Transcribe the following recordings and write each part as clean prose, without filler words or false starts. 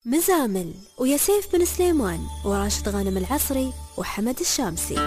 مزامل ويا سيف بن سليمان وراشد غانم العصري وحمد الشامسي.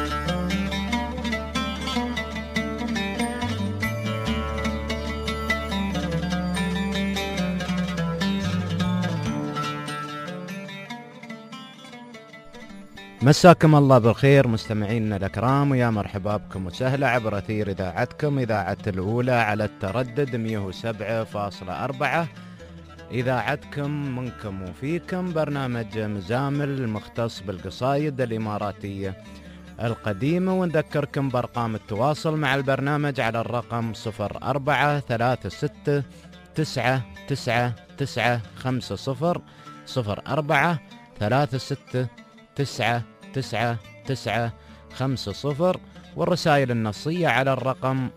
مساكم الله بالخير مستمعينا الأكرام، ويا مرحبا بكم وسهلا عبر أثير إذاعتكم إذاعة الأولى على التردد 107.4، إذاعتكم منكم وفيكم، برنامج مزامل المختص بالقصايد الإماراتية القديمة. ونذكركم بأرقام التواصل مع البرنامج على الرقم 0436999950 0436999950، والرسائل النصية على الرقم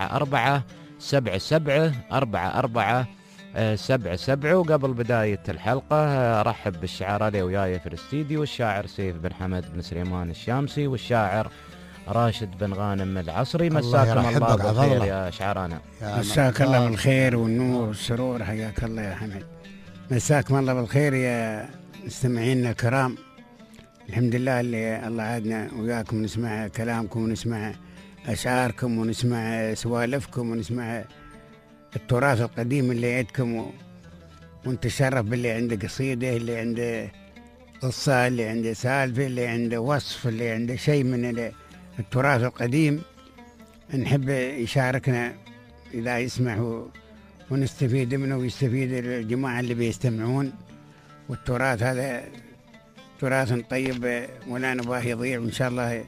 44774477. وقبل بداية الحلقة أرحب بالشعراء اللي وياي في الاستديو، الشاعر سيف بن حمد بن سليمان الشامسي والشاعر راشد بن غانم العصري. مساكم الله بالخير يا شعرانا. مساك الله بالخير والنور والسرور، حياك الله يا حمد. مساكم الله بالخير يا مستمعينا الكرام. الحمد لله اللي الله عادنا وياكم نسمع كلامكم ونسمع أشعاركم ونسمع سوالفكم ونسمع التراث القديم اللي عندكم، ونتشرف باللي عنده قصيدة، اللي عنده قصة، اللي عنده سالفة، اللي عنده وصف، اللي عنده شيء من التراث القديم نحب يشاركنا إذا يسمع ونستفيد منه ويستفيد الجماعة اللي بيستمعون. والتراث هذا تراث طيب ولا نباه يضيع، وإن شاء الله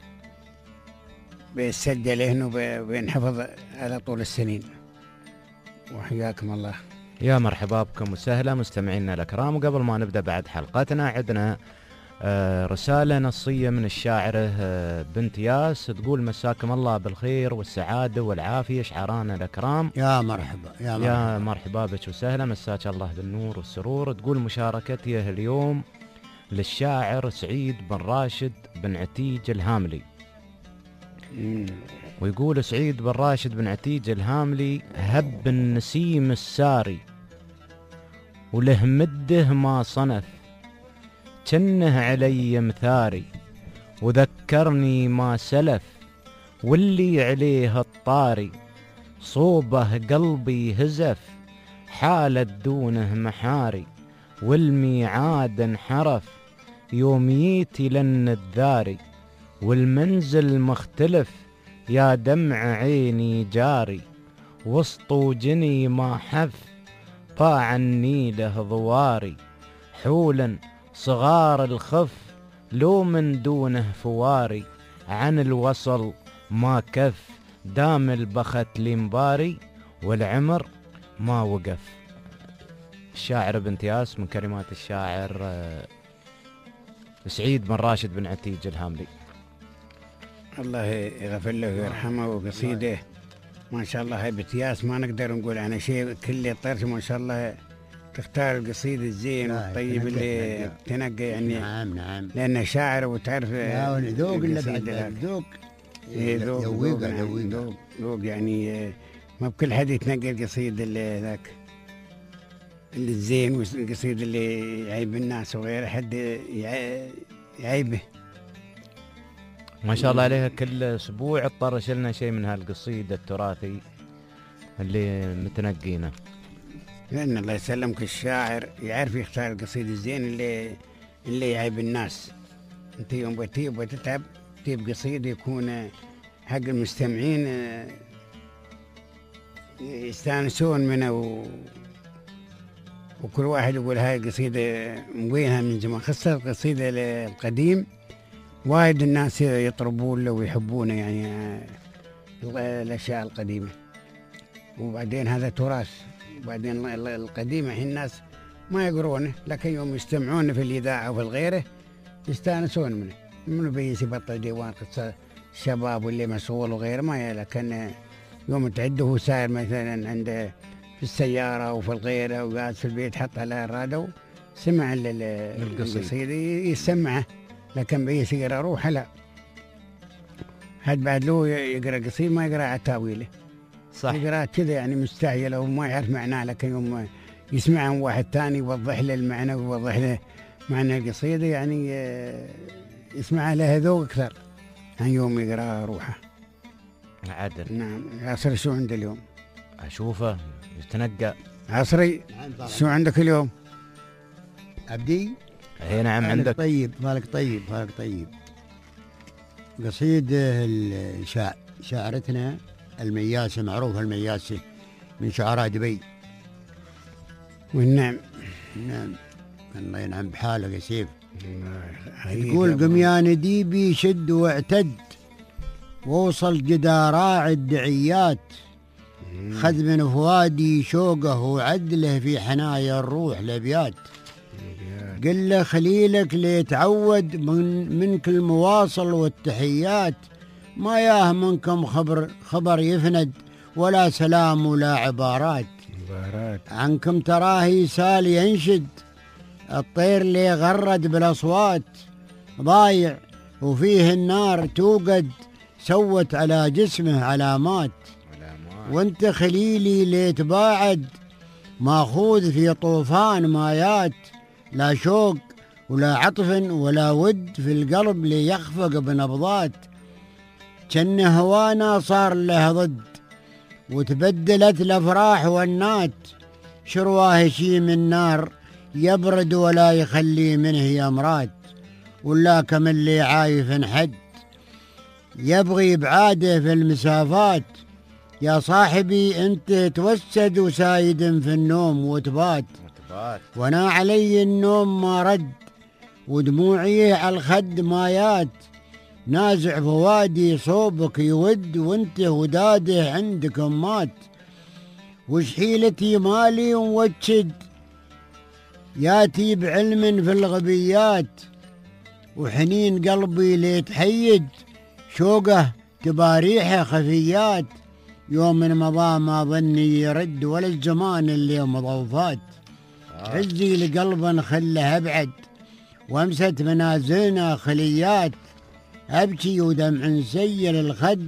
بيسجل هنا وبينحفظ على طول السنين. وحياكم الله. يا مرحبا بكم وسهلا مستمعينا الأكرام. وقبل ما نبدأ بعد حلقتنا عندنا رسالة نصية من الشاعرة بنت ياس، تقول: مساكم الله بالخير والسعادة والعافية شعرانا الأكرام. يا مرحبا يا مرحبا بك وسهلا، مساك الله بالنور والسرور. تقول: مشاركتي اليوم للشاعر سعيد بن راشد بن عتيج الهاملي. ويقول سعيد بن راشد بن عتيج الهاملي: هب النسيم الساري وله مده ما صنف، كنه علي مثاري وذكرني ما سلف، واللي عليه الطاري صوبه قلبي هزف، حالت دونه محاري والميعاد انحرف، يوميتي لن الذاري والمنزل مختلف، يا دمع عيني جاري وسط وجني ما حف، طاع النيله ضواري حولا صغار الخف، لو من دونه فواري عن الوصل ما كف، دام البخت لمباري والعمر ما وقف. الشاعر بنت ياس من كلمات الشاعر سعيد بن راشد بن عتيج الهاملي. الله يغفر له ويرحمه. وقصيده ما شاء الله هاي بنت ياس ما نقدر نقول عنها شيء، كل طرش ما شاء الله تختار القصيدة الزين والطيب اللي تنقى يعني. نعم لأنه شاعر وتعرف ذوق اللي بعد ذوق ذوق يعني ما بكل حد يتنقى القصيدة اللي ذاك اللي الزين، والقصيدة اللي يعيب الناس وغير حد يعيبه. ما شاء الله عليها، كل أسبوع تطرش لنا شيء من هالقصيدة التراثي اللي متنقينا. لأن الله يسلمك الشاعر يعرف يختار القصيدة الزين اللي يعيب الناس. أنت يوم بتيب وتتعب تجيب قصيدة يكون حق المستمعين يستانسون منه، وكل واحد يقول هاي القصيدة موينها من زمان. خاصة القصيدة القديم وايد الناس يطربون له ويحبونه يعني الأشياء القديمة. وبعدين هذا تراث، وبعدين القديم الحين الناس ما يقرونه، لكن يوم يستمعون في الإذاعة وفي الغيره يستانسون منه بيس يبطل ديوان قصة الشباب واللي مسؤول وغيره ما، لكن يوم تعده هو ساير مثلا عنده في السيارة وفي الغيره وقاعد في البيت حط على الراديو سمع القصيدة يسمعه، لكن بيس يقرأ روحه لا، حد بعد له يقرأ قصيدة ما يقرأ عتاويله، صح، يقرأ كذا يعني مستعجلة وما يعرف معناه، لكن يوم يسمع عن واحد ثاني يوضح له المعنى ويوضح له معنى القصيدة، يعني يسمع لها ذوق أكثر عن يوم يقرأ روحه. عدل. نعم. عصري شو عنده اليوم؟ أشوفه يتنقى. عصري شو عندك اليوم؟ عبدي. اي نعم عندك. طيب فالك طيب فالك طيب. قصيدة شاعرتنا المياسة، معروفة المياسة من شعراء دبي. والنعم. نعم الله ينعم بحالك يا سيف. تقول قم يا نديبي شد واعتد، ووصل قدا راعي الدعيات، خذ من فؤادي شوقه وعدله في حنايا الروح الابيات. قل له خليلك ليتعود منك المواصل والتحيات، ما ياه منكم خبر يفند، ولا سلام ولا عبارات. عنكم تراه يسال ينشد، الطير اللي غرد بالاصوات، ضايع وفيه النار توقد، سوت على جسمه علامات. وانت خليلي ليتباعد، ماخوذ في طوفان مايات، لا شوق ولا عطف ولا ود في القلب ليخفق بنبضات. كن هوانا صار له ضد، وتبدلت الافراح والنات، شرواه شي من نار يبرد ولا يخلي منه يمرات. ولا كم اللي عايف حد يبغي بعاده في المسافات، يا صاحبي انت توسد وسايد في النوم وتبات. وانا علي النوم ما رد، ودموعي على الخد مايات، نازع فوادي صوبك يود، وانت وداده عندك مات. وش حيلتي مالي ووجد، ياتي بعلم في الغبيات، وحنين قلبي ليتحيد، شوقه تباريحه خفيات. يوم من مضى ما ظني يرد، ولا الزمان اللي مضوفات. عزي لقلبا خله ابعد، وامست منازلنا خليات. ابكي ودمع سيل الخد،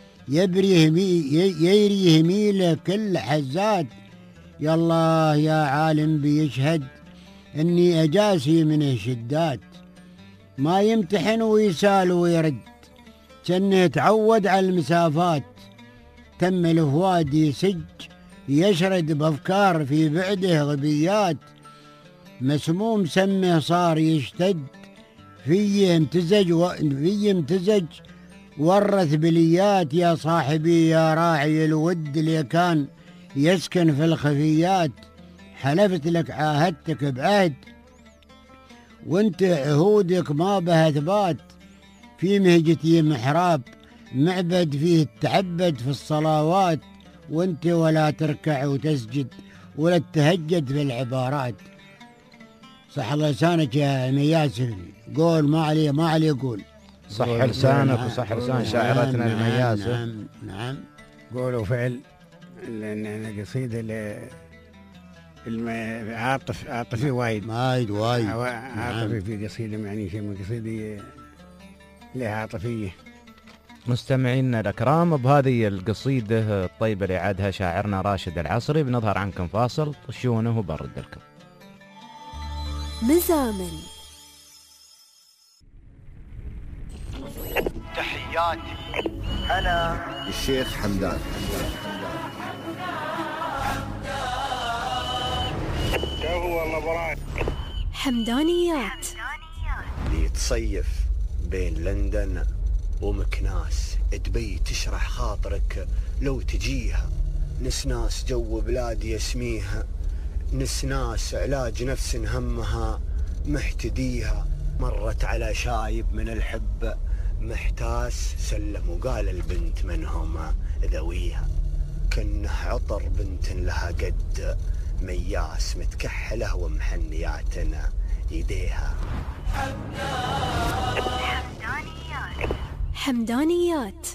يري يميله كل حزات. يا الله يا عالم بيشهد، اني اجاسي منه شدات. ما يمتحن ويسال ويرد، كنه تعود على المسافات. تم الفوادي سج يشرد بافكار في بعده غبيات. مسموم سمه صار يشتد، في امتزج ورث بليات. يا صاحبي يا راعي الود اللي كان يسكن في الخفيات، حلفت لك عاهدتك بعهد، وانت عهودك ما بها ثبات. في مهجتي محراب معبد فيه تعبد في الصلوات، وانت ولا تركع وتسجد ولا تهجد في العبارات. صح الله لسانك يا مياسر، قول ما عليه قول. صح لسانك وصح لسان شاعرتنا المياسة. نعم قول وفعل. لأن قصيدة عاطفي وايد عاطفي. في قصيدة معني شيء من قصيدة لها عاطفية. مستمعينا الأكرام، بهذه القصيدة الطيبة اللي عادها شاعرنا راشد العصري بنظهر عنكم فاصل، طشونه وبرد لكم. مزامل. تحياتي أنا الشيخ حمدان. حمدانيات. اللي تصيف بين لندن ومكناس، دبي تشرح خاطرك لو تجيها. نسناس جو بلادي يسميها، نسناس علاج نفس همها محتديها. مرت على شايب من الحب محتاس، سلم وقال البنت من هما ذويها. كنه عطر بنت لها قد مياس، متكحله ومحنياتنا يديها. حمدانيات.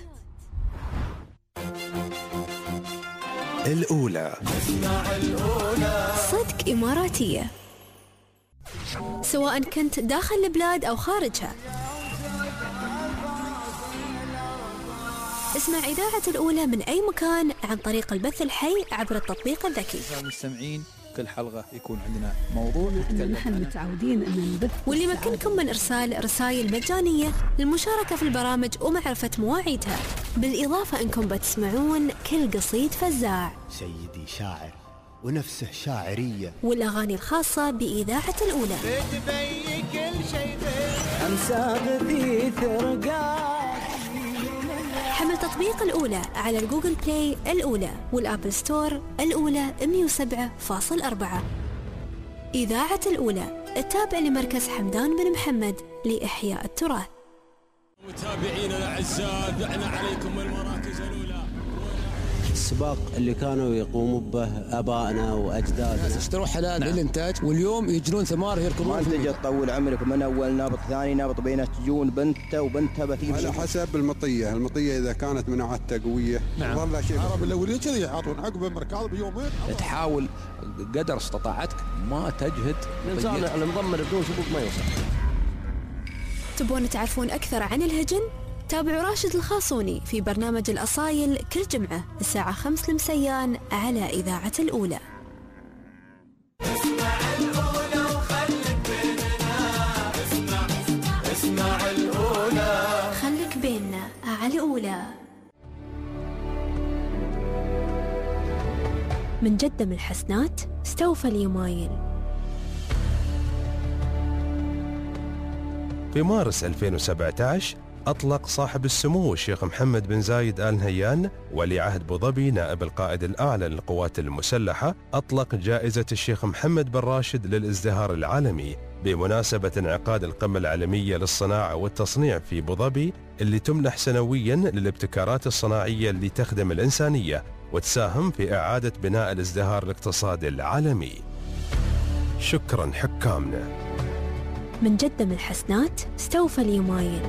الأولى صدق إماراتية، سواء كنت داخل البلاد أو خارجها. اسمع إذاعة الأولى من أي مكان عن طريق البث الحي عبر التطبيق الذكي. المستمعين كل حلقة يكون عندنا موضوع نتكلم نحن متعودين أن نبث. واللي يمكنكم من إرسال رسائل مجانية للمشاركة في البرامج ومعرفة مواعيدها، بالإضافة أنكم بتسمعون كل قصيد فزاع، سيدي شاعر ونفسه شاعرية، والأغاني الخاصة بإذاعة الأولى. حمل تطبيق الأولى على الجوجل بلاي الأولى والآبل ستور الأولى 107.4. إذاعة الأولى التابع لمركز حمدان بن محمد لإحياء التراث. متابعينا الأعزاء، دعنا عليكم المراكز الأولى. السباق اللي كانوا يقوموا به آبائنا وأجدادنا، اشتروا حلال للإنتاج، واليوم يجرون ثمار يركضون. ما أنت جت تطول عمرك من أول نابط ثاني نابط بينه تجون بنته وبنتها بتجيب على حسب المطية إذا كانت مناعتها قوية. نعم. والله شيء العرب الأولين كذي يعطون عقب المركض بيومين. تحاول قدر استطاعتك ما تجهد. الإنسان على مضمر بدون سبوق ما يوصل. تبون تعرفون أكثر عن الهجن؟ تابعوا راشد الخاصوني في برنامج الأصايل كل جمعة الساعة 5 المسيان على إذاعة الأولى. اسمع الأولى وخليك بيننا، اسمع الأولى خليك بيننا على الأولى. من جدة الحسنات استوفى اليمايل. في مارس 2017 أطلق صاحب السمو الشيخ محمد بن زايد آل نهيان ولي عهد أبو ظبي نائب القائد الأعلى للقوات المسلحة، أطلق جائزة الشيخ محمد بن راشد للازدهار العالمي بمناسبة انعقاد القمة العالمية للصناعة والتصنيع في أبو ظبي، اللي تمنح سنويا للابتكارات الصناعية اللي تخدم الإنسانية وتساهم في إعادة بناء الازدهار الاقتصادي العالمي. شكرا حكامنا. من جدة الحسنات استوفى اليمايل.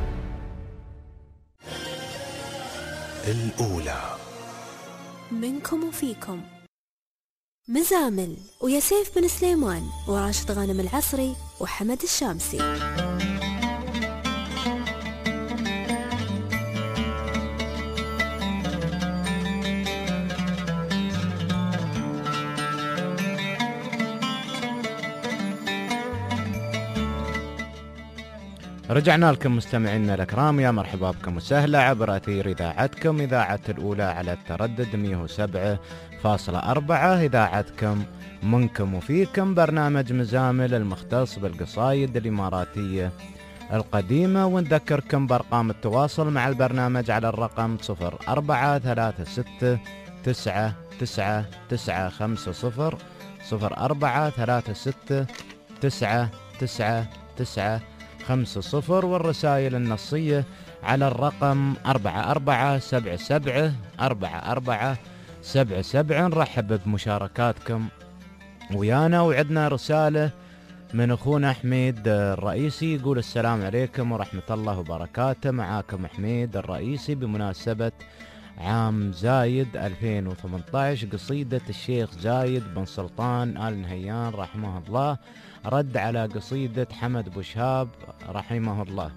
الأولى منكم وفيكم. مزامل ويا سيف بن سليمان وراشد غانم العصري وحمد الشامسي. رجعنا لكم مستمعينا الأكرام، يا مرحبا بكم وسهلا عبر أثير إذاعتكم إذاعة الأولى على التردد 107.4. إذاعتكم منكم وفيكم، برنامج مزامل المختص بالقصايد الإماراتية القديمة. ونذكركم بأرقام التواصل مع البرنامج على الرقم 0436999950 0436999950 والرسائل النصية على الرقم 4477. نرحب بمشاركاتكم ويانا. وعدنا رسالة من أخونا حميد الرئيسي يقول: السلام عليكم ورحمة الله وبركاته، معاكم حميد الرئيسي بمناسبة عام زايد 2018 قصيدة الشيخ زايد بن سلطان آل نهيان رحمه الله رد على قصيدة حمد بوشهاب رحمه الله.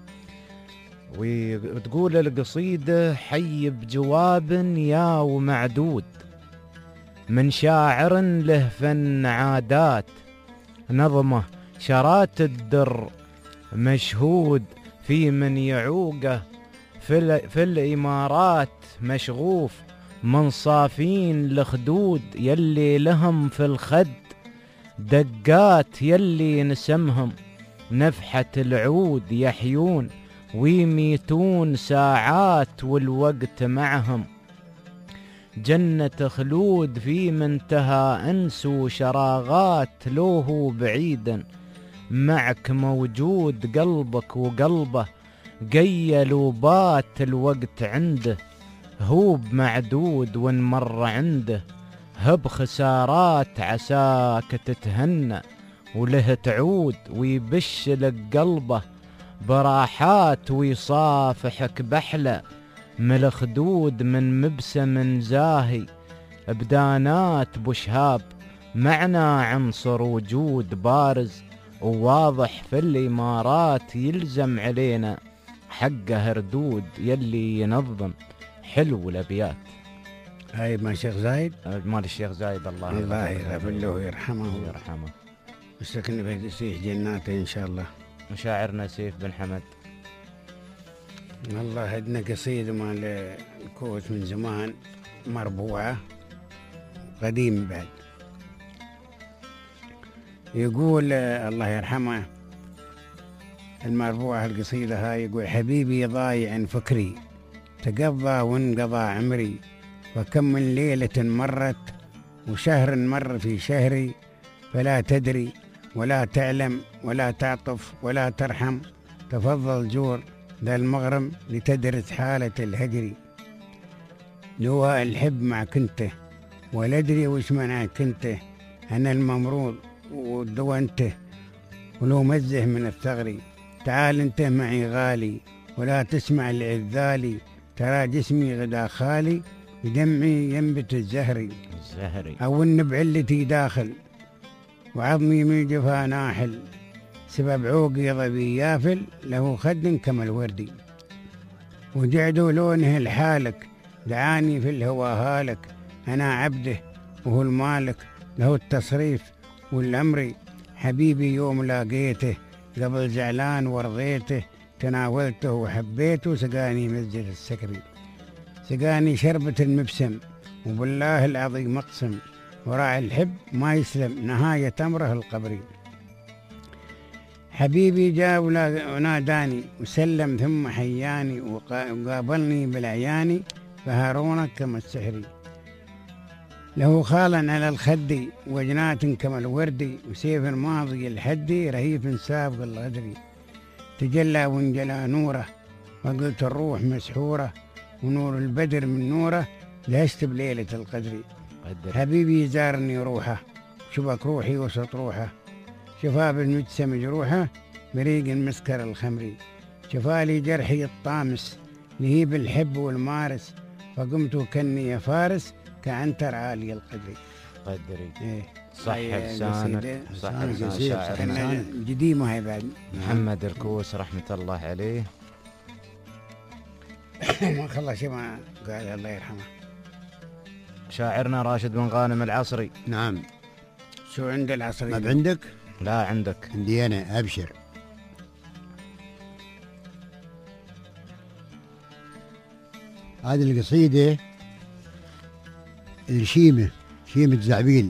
وتقول القصيدة: حي بجواب يا ومعدود من شاعر له فن عادات، نظمه شرات الدر مشهود في من يعوقه في الإمارات مشغوف، من صافين لخدود يلي لهم في الخد دقات، يلي نسمهم نفحة العود يحيون ويميتون ساعات والوقت معهم، جنة خلود في منتهى أنس وشراغات، لوه بعيدا معك موجود قلبك وقلبه، قيل وبات الوقت عنده هو بمعدود ونمر عنده، هب خسارات عساك تتهنى وله تعود، ويبش لك قلبه براحات ويصافحك بحلة من الخدود، من مبسم زاهي بدانات بوشهاب، معنا عنصر وجود بارز وواضح في الإمارات، يلزم علينا حقه ردود يلي ينظم حلو الأبيات. هاي مال الشيخ زايد، مال الشيخ زايد الله يغفر له ويرحمه ويرحمه. ويسكن بيسيح جناته إن شاء الله. مشاعرنا سيف بن حمد. والله عندنا قصيدة مال الكوت من زمان مربوعة قديم بعد، يقول الله يرحمه المربوعة القصيدة هاي، يقول حبيبي ضايع فكري تقضى وانقضى عمري، وكم من ليلة مرت وشهر مر في شهري، فلا تدري ولا تعلم ولا تعطف ولا ترحم، تفضل جور ذا المغرم لتدرس حالة الهجر. لواء الحب مع كنته ولا أدري وش منع كنته، أنا الممروض ودونته ولو مزه من الثغري، تعال انت معي غالي ولا تسمع العذالي، ترى جسمي غدا خالي بدمعي ينبت الزهري، أو النبع التي داخل وعظمي من جفا ناحل، سبب عوقي ضبي يافل له خد كما الوردي، وجعدوا لونه الحالك دعاني في الهوى هالك، أنا عبده وهو المالك له التصريف والأمر، حبيبي يوم لاقيته قبل زعلان ورضيته، تناولته وحبيته سقاني مسجد السكري، سقاني شربة المبسم وبالله العظيم أقسم، وراعي الحب ما يسلم نهاية أمره القبري، حبيبي جاء وناداني وسلم ثم حياني، وقابلني بالعياني فهارونك كما السحري، له خالا على الخد وجنات كما الوردي، وسيف الماضي الحدي رهيف سابق الغدري، تجلى وانجلى نوره وقلت الروح مسحورة، ونور البدر من نوره دهشت بليلة القدر، حبيبي زارني روحه شبك روحي وسط روحه، شفاف المجسم مجروحه بريق مسكر الخمري، شفالي جرحي الطامس لهيب الحب والمارس، فقمت كني فارس كعنتر عالي القدري. قدري صح لسانك، صح لسان شاعرنا قديمة هاي بعد محمد الكوس رحمة الله عليه. ما خلى شيء ما قال الله يرحمه. شاعرنا راشد بن غانم العصري. نعم. شو عند العصري؟ ما عندك؟ لا عندك. عندي أنا، أبشر. هذه القصيدة الشيمة، شيمة زعبيل،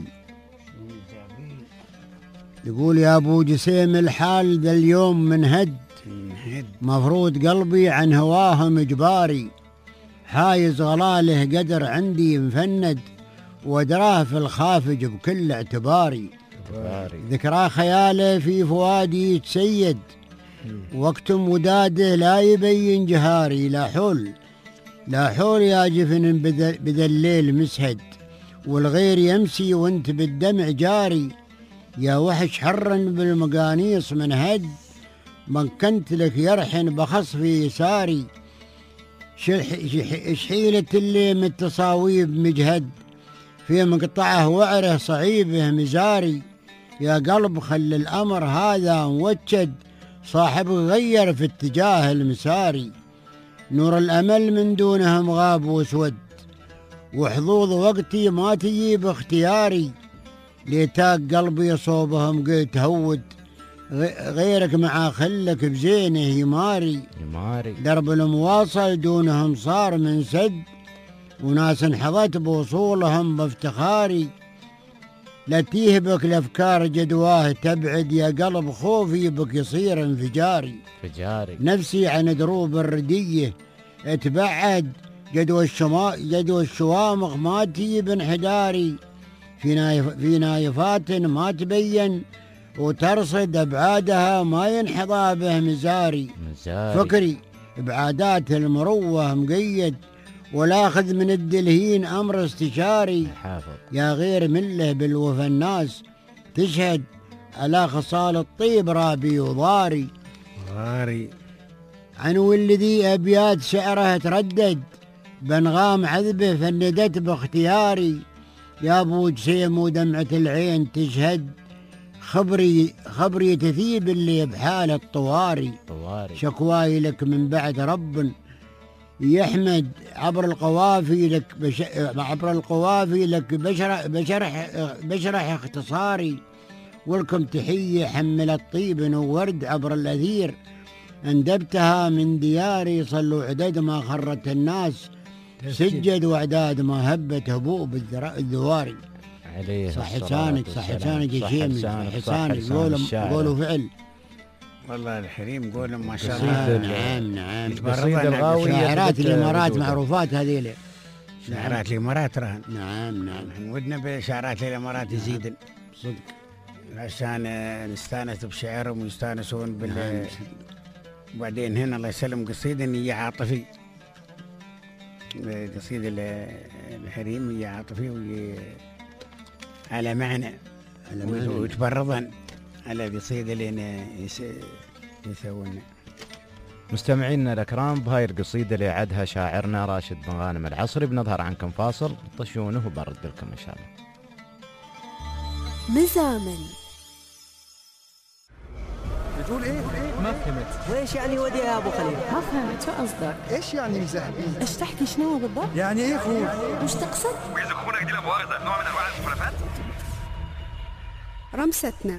يقول يا أبو جسيم الحال ذا اليوم من هد، مفروض قلبي عن هواهم إجباري، حايز غلاله قدر عندي مفند، ودراه في الخافج بكل اعتباري، ذكرى خياله في فؤادي يتسيد، واكتم وداده لا يبين جهاري، لا حول يا جفن بذا الليل مسهد، والغير يمسي وانت بالدمع جاري، يا وحش حرا بالمقانيص من هد، من كنت لك يرحن بخص في يساري، شحيلة اللي من التصاويب مجهد، في مقطعه وعره صعيبه مزاري، يا قلب خل الأمر هذا موجد، صاحب غير في اتجاه المساري، نور الأمل من دونهم غاب واسود، وحظوظ وقتي ما تجي باختياري، ليتاك قلبي صوبهم قلت هود، غيرك مع خلك بزينه يماري، درب المواصل دونهم صار من سد، وناس انحظت بوصولهم بافتخاري، لا تيهبك الأفكار جدواه تبعد، يا قلب خوفي بك يصير انفجاري، نفسي عن دروب الردية اتبعد، جدوى الشوامخ ما تجيب انحداري، في نايفات ما تبين، وترصد أبعادها ما ينحظى به مزاري، فكري بعادات المروة مقيد، والآخذ من الدلهين أمر استشاري، يا غير مله بالوفا الناس تشهد، على خصال الطيب رابي وضاري، عنو الذي أبيات شعره تردد، بنغام عذبه فندت باختياري، يا أبو جسيم ودمعة العين تشهد، خبري تثيب اللي بحال الطواري، شكواي لك من بعد رب يحمد عبر القوافي لك بشرح اختصاري، ولكم تحية حملت طيب وورد عبر الأثير، أندبتها من دياري صلوا عدد ما خرت الناس، سجد وعداد ما هبت هبوب الذواري. عليه صح لسانك صح لسانك يا شيمي، صح لسانك قولوا فعل. والله الحريم قولهم ما شاء الله. نعم قصيدة الغاوية شاعرات الإمارات معروفات هذيله، شعرات الإمارات رهن. نعم ودنا بشعرات الإمارات يزيدن صدق عشان نستانس بشعرهم ويستانسون وبعدين هنا الله يسلم قصيدة هي عاطفي، قصيدة الحريم هي عاطفي وهي على معنى وتبرضا على قصيدة لين يسوون. مستمعينا الأكرام، بهاي القصيدة اللي عدها شاعرنا راشد بن غانم العصري بنظهر عنكم فاصل، طشونه وبرد لكم إن شاء الله. مزامل. بتقول ايه؟ ما فهمت. وإيش يعني ودي يا أبو خليل؟ ما فهمت، شو قصدك؟ ايش يعني مزهقين؟ ايش تحكي شنو بالضبط؟ يعني ايه خوف؟ وش تقصد؟ ويزخونك دي لمؤاخذة نوع من أنواع المخالفات؟ رمستنا.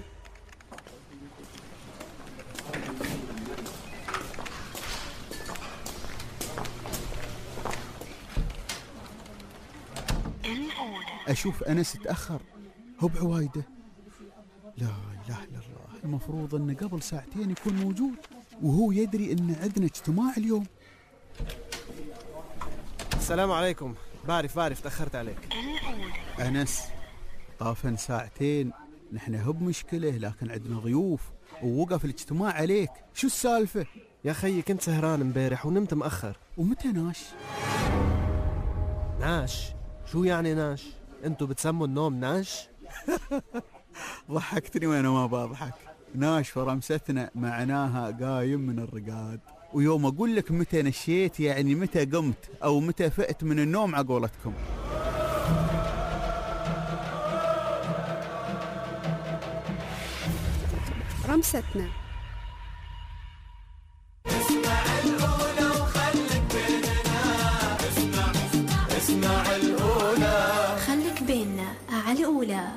أشوف أنس تأخر، هو بعوايده. لا إله إلا الله، المفروض أنه قبل ساعتين يكون موجود، وهو يدري أن عندنا اجتماع اليوم. السلام عليكم. بعرف تأخرت عليك. أنس طافن ساعتين، نحن هو بمشكلة لكن عندنا ضيوف ووقف الاجتماع عليك، شو السالفة؟ يا خيي كنت سهران امبارح ونمت مأخر. ومتى ناش؟ ناش؟ شو يعني ناش؟ انتوا بتسموا النوم ناش؟ ضحكتني وانا ما بضحك. ناش فرمستنا معناها قايم من الرقاد، ويوم اقول لك متى نشيت يعني متى قمت او متى فقت من النوم عقولتكم. رمستنا. اسمع الأولى خليك بيننا على الأولى.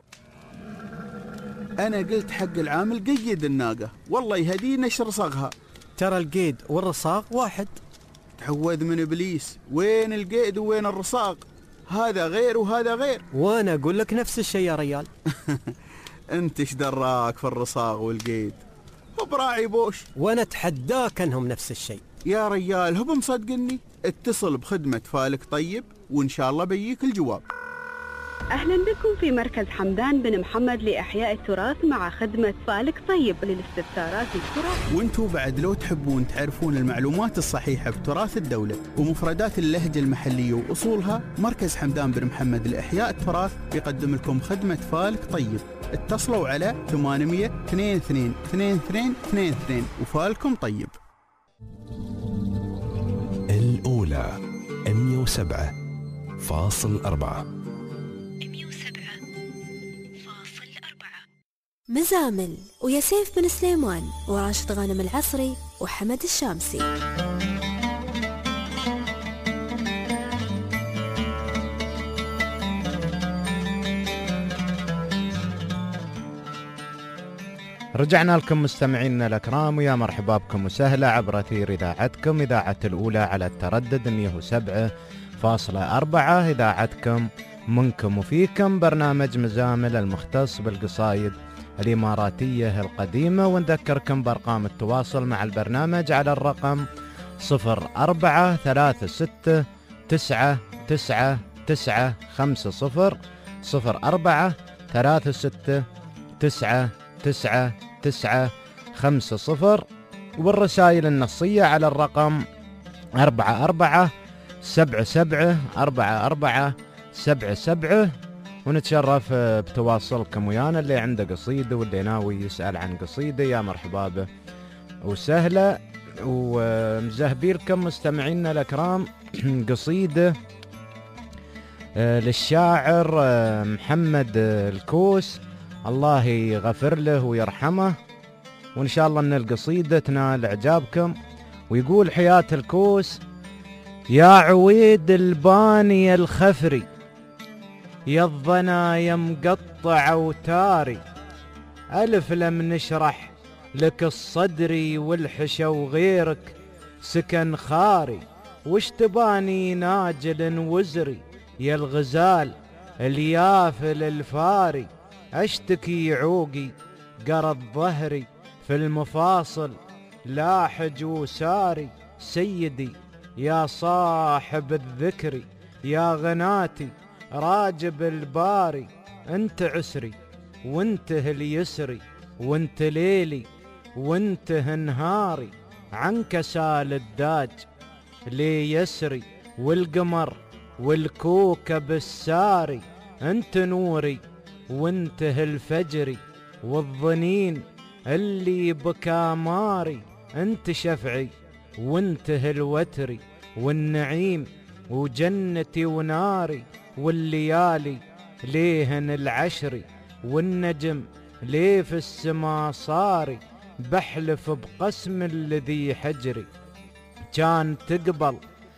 أنا قلت حق العامل قيد الناقة، والله يهدينا ايش رصاغها. ترى القيد والرصاغ واحد. تعوذ من إبليس، وين القيد وين الرصاغ؟ هذا غير وهذا غير. وأنا أقول لك نفس الشيء يا ريال. أنت ايش دراك في الرصاغ والقيد؟ هو براعي بوش. وأنا أتحداك أنهم نفس الشيء يا ريال. هو مصدقني، اتصل بخدمة فالك طيب وإن شاء الله بيجيك الجواب. أهلا بكم في مركز حمدان بن محمد لإحياء التراث مع خدمة فالك طيب للاستفسارات التراث. وانتوا بعد لو تحبون تعرفون المعلومات الصحيحة بتراث الدولة ومفردات اللهجة المحلية وأصولها، مركز حمدان بن محمد لإحياء التراث يقدم لكم خدمة فالك طيب. اتصلوا على 800 22 22 22 وفالكم طيب. الأولى 107.4. مزامل ويا سيف بن سليمان وراشد غانم العصري وحمد الشامسي. رجعنا لكم مستمعينا الأكرام، ويا مرحبا بكم وسهلا عبر أثير إذاعتكم إذاعة الأولى على التردد 107.4. إذاعتكم منكم وفيكم، برنامج مزامل المختص بالقصايد الإماراتية القديمة. ونذكركم بأرقام التواصل مع البرنامج على الرقم 0436999950 0436999950 والرسائل النصية على الرقم 44774477. ونتشرف بتواصلكم ويانا، اللي عنده قصيدة واللي ناوي يسأل عن قصيدة يا مرحبا به وسهلا. ومزهبيلكم مستمعينا الأكرام قصيدة للشاعر محمد الكوس، الله يغفر له ويرحمه، وإن شاء الله أن القصيدة تنال إعجابكم. ويقول حياة الكوس: يا عويد الباني الخفري، يا الظنا يا مقطع اوتاري، ألف لم نشرح لك الصدري والحشا وغيرك سكن خاري، وش تباني ناجل وزري يا الغزال اليافل الفاري، أشتكي عوقي قرض ظهري في المفاصل لاحج وساري، سيدي يا صاحب الذكر يا غناتي راجب الباري، انت عسري وانته اليسري وانت ليلي وانته نهاري، عنك سال الداج لي يسري والقمر والكوكب الساري، انت نوري وانته الفجري والظنين اللي بكاماري، انت شفعي وانته الوتري والنعيم وجنتي وناري، والليالي ليهن العشري والنجم ليه في السما صاري، بحلف بقسم الذي حجري كان تقبل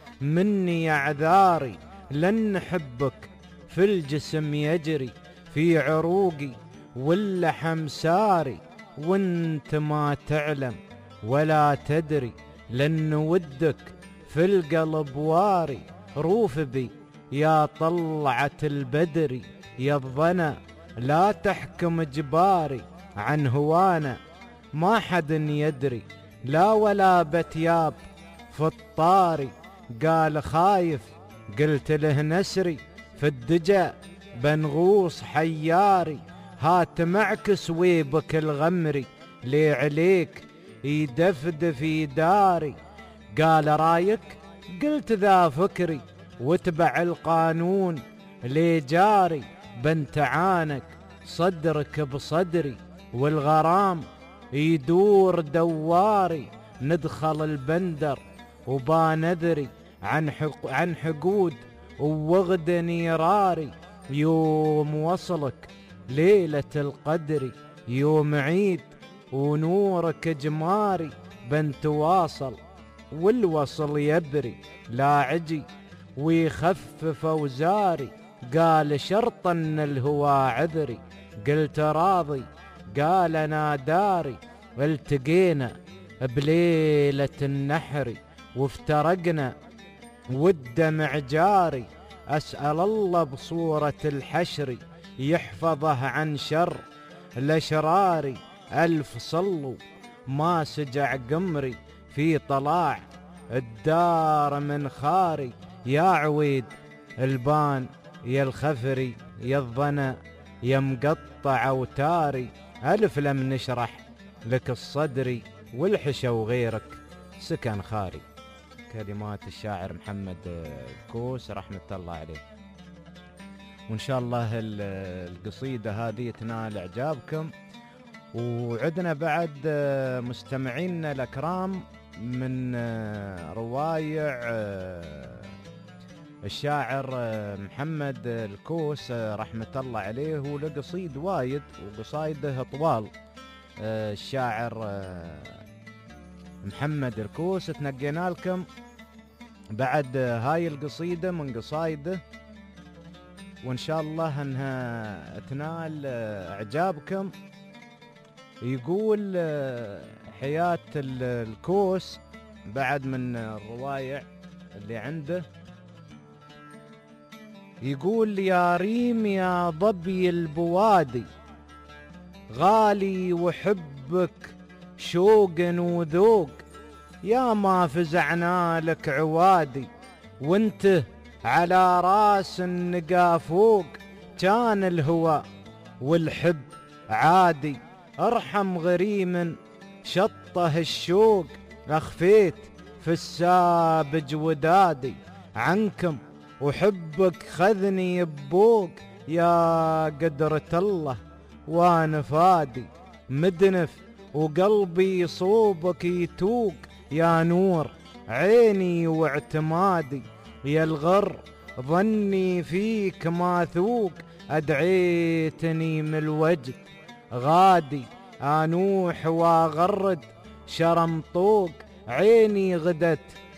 مني اعذاري، لن حبك في الجسم يجري في عروقي واللحم ساري، وانت ما تعلم ولا تدري لن ودك في القلب واري، روف بي يا طلعة البدري يا الظنا لا تحكم جباري، عن هوانا ما حد يدري لا ولا بتياب في الطاري، قال خايف قلت له نسري في الدجا بنغوص حياري، هات معكس ويبك الغمري لي عليك يدفدف في داري، قال رايك قلت ذا فكري واتبع القانون لي جاري، بنت عانك صدرك بصدري والغرام يدور دواري، ندخل البندر وبانذري عن حقود ووغد نيراري، يوم وصلك ليلة القدر يوم عيد ونورك جماري، بنت واصل والوصل يبري لا عجي ويخفف اوزاري، قال شرطا الهوى عذري قلت راضي قال ناداري، التقينا بليلة النحر وافترقنا والدمع جاري، أسأل الله بصورة الحشر يحفظه عن شر الأشرار، ألف صلوا ما سجع قمري في طلاع الدار من خاري، يا عويد البان يا الخفري يا الظنا يا مقطع اوتاري، ألف لم نشرح لك الصدري والحشا وغيرك سكن خاري. كلمات الشاعر محمد الكوس رحمة الله عليه. وإن شاء الله القصيدة هذه تنال إعجابكم. وعدنا بعد مستمعينا الأكرام من روايع الشاعر محمد الكوس رحمة الله عليه، ولقصيد وايد وقصايده طوال. الشاعر محمد الكوس تنقينا لكم بعد هاي القصيدة من قصايده، وإن شاء الله أنها تنال إعجابكم. يقول حياة الكوس بعد من الروايع اللي عنده، يقول يا ريم يا ضبي البوادي غالي وحبك شوق وذوق، يا ما فزعنا لك عوادي وانت على راس النقا فوق، كان الهوى والحب عادي ارحم غريم شطه الشوق، اخفيت في السابج ودادي عنكم وحبك خذني ببوق، يا قدرة الله وانا فادي مدنف وقلبي صوبك يتوق، يا نور عيني واعتمادي يا الغر ظني فيك ما ثوق، أدعيتني من الوجد غادي أنوح وأغرد شرم طوق، عيني غدت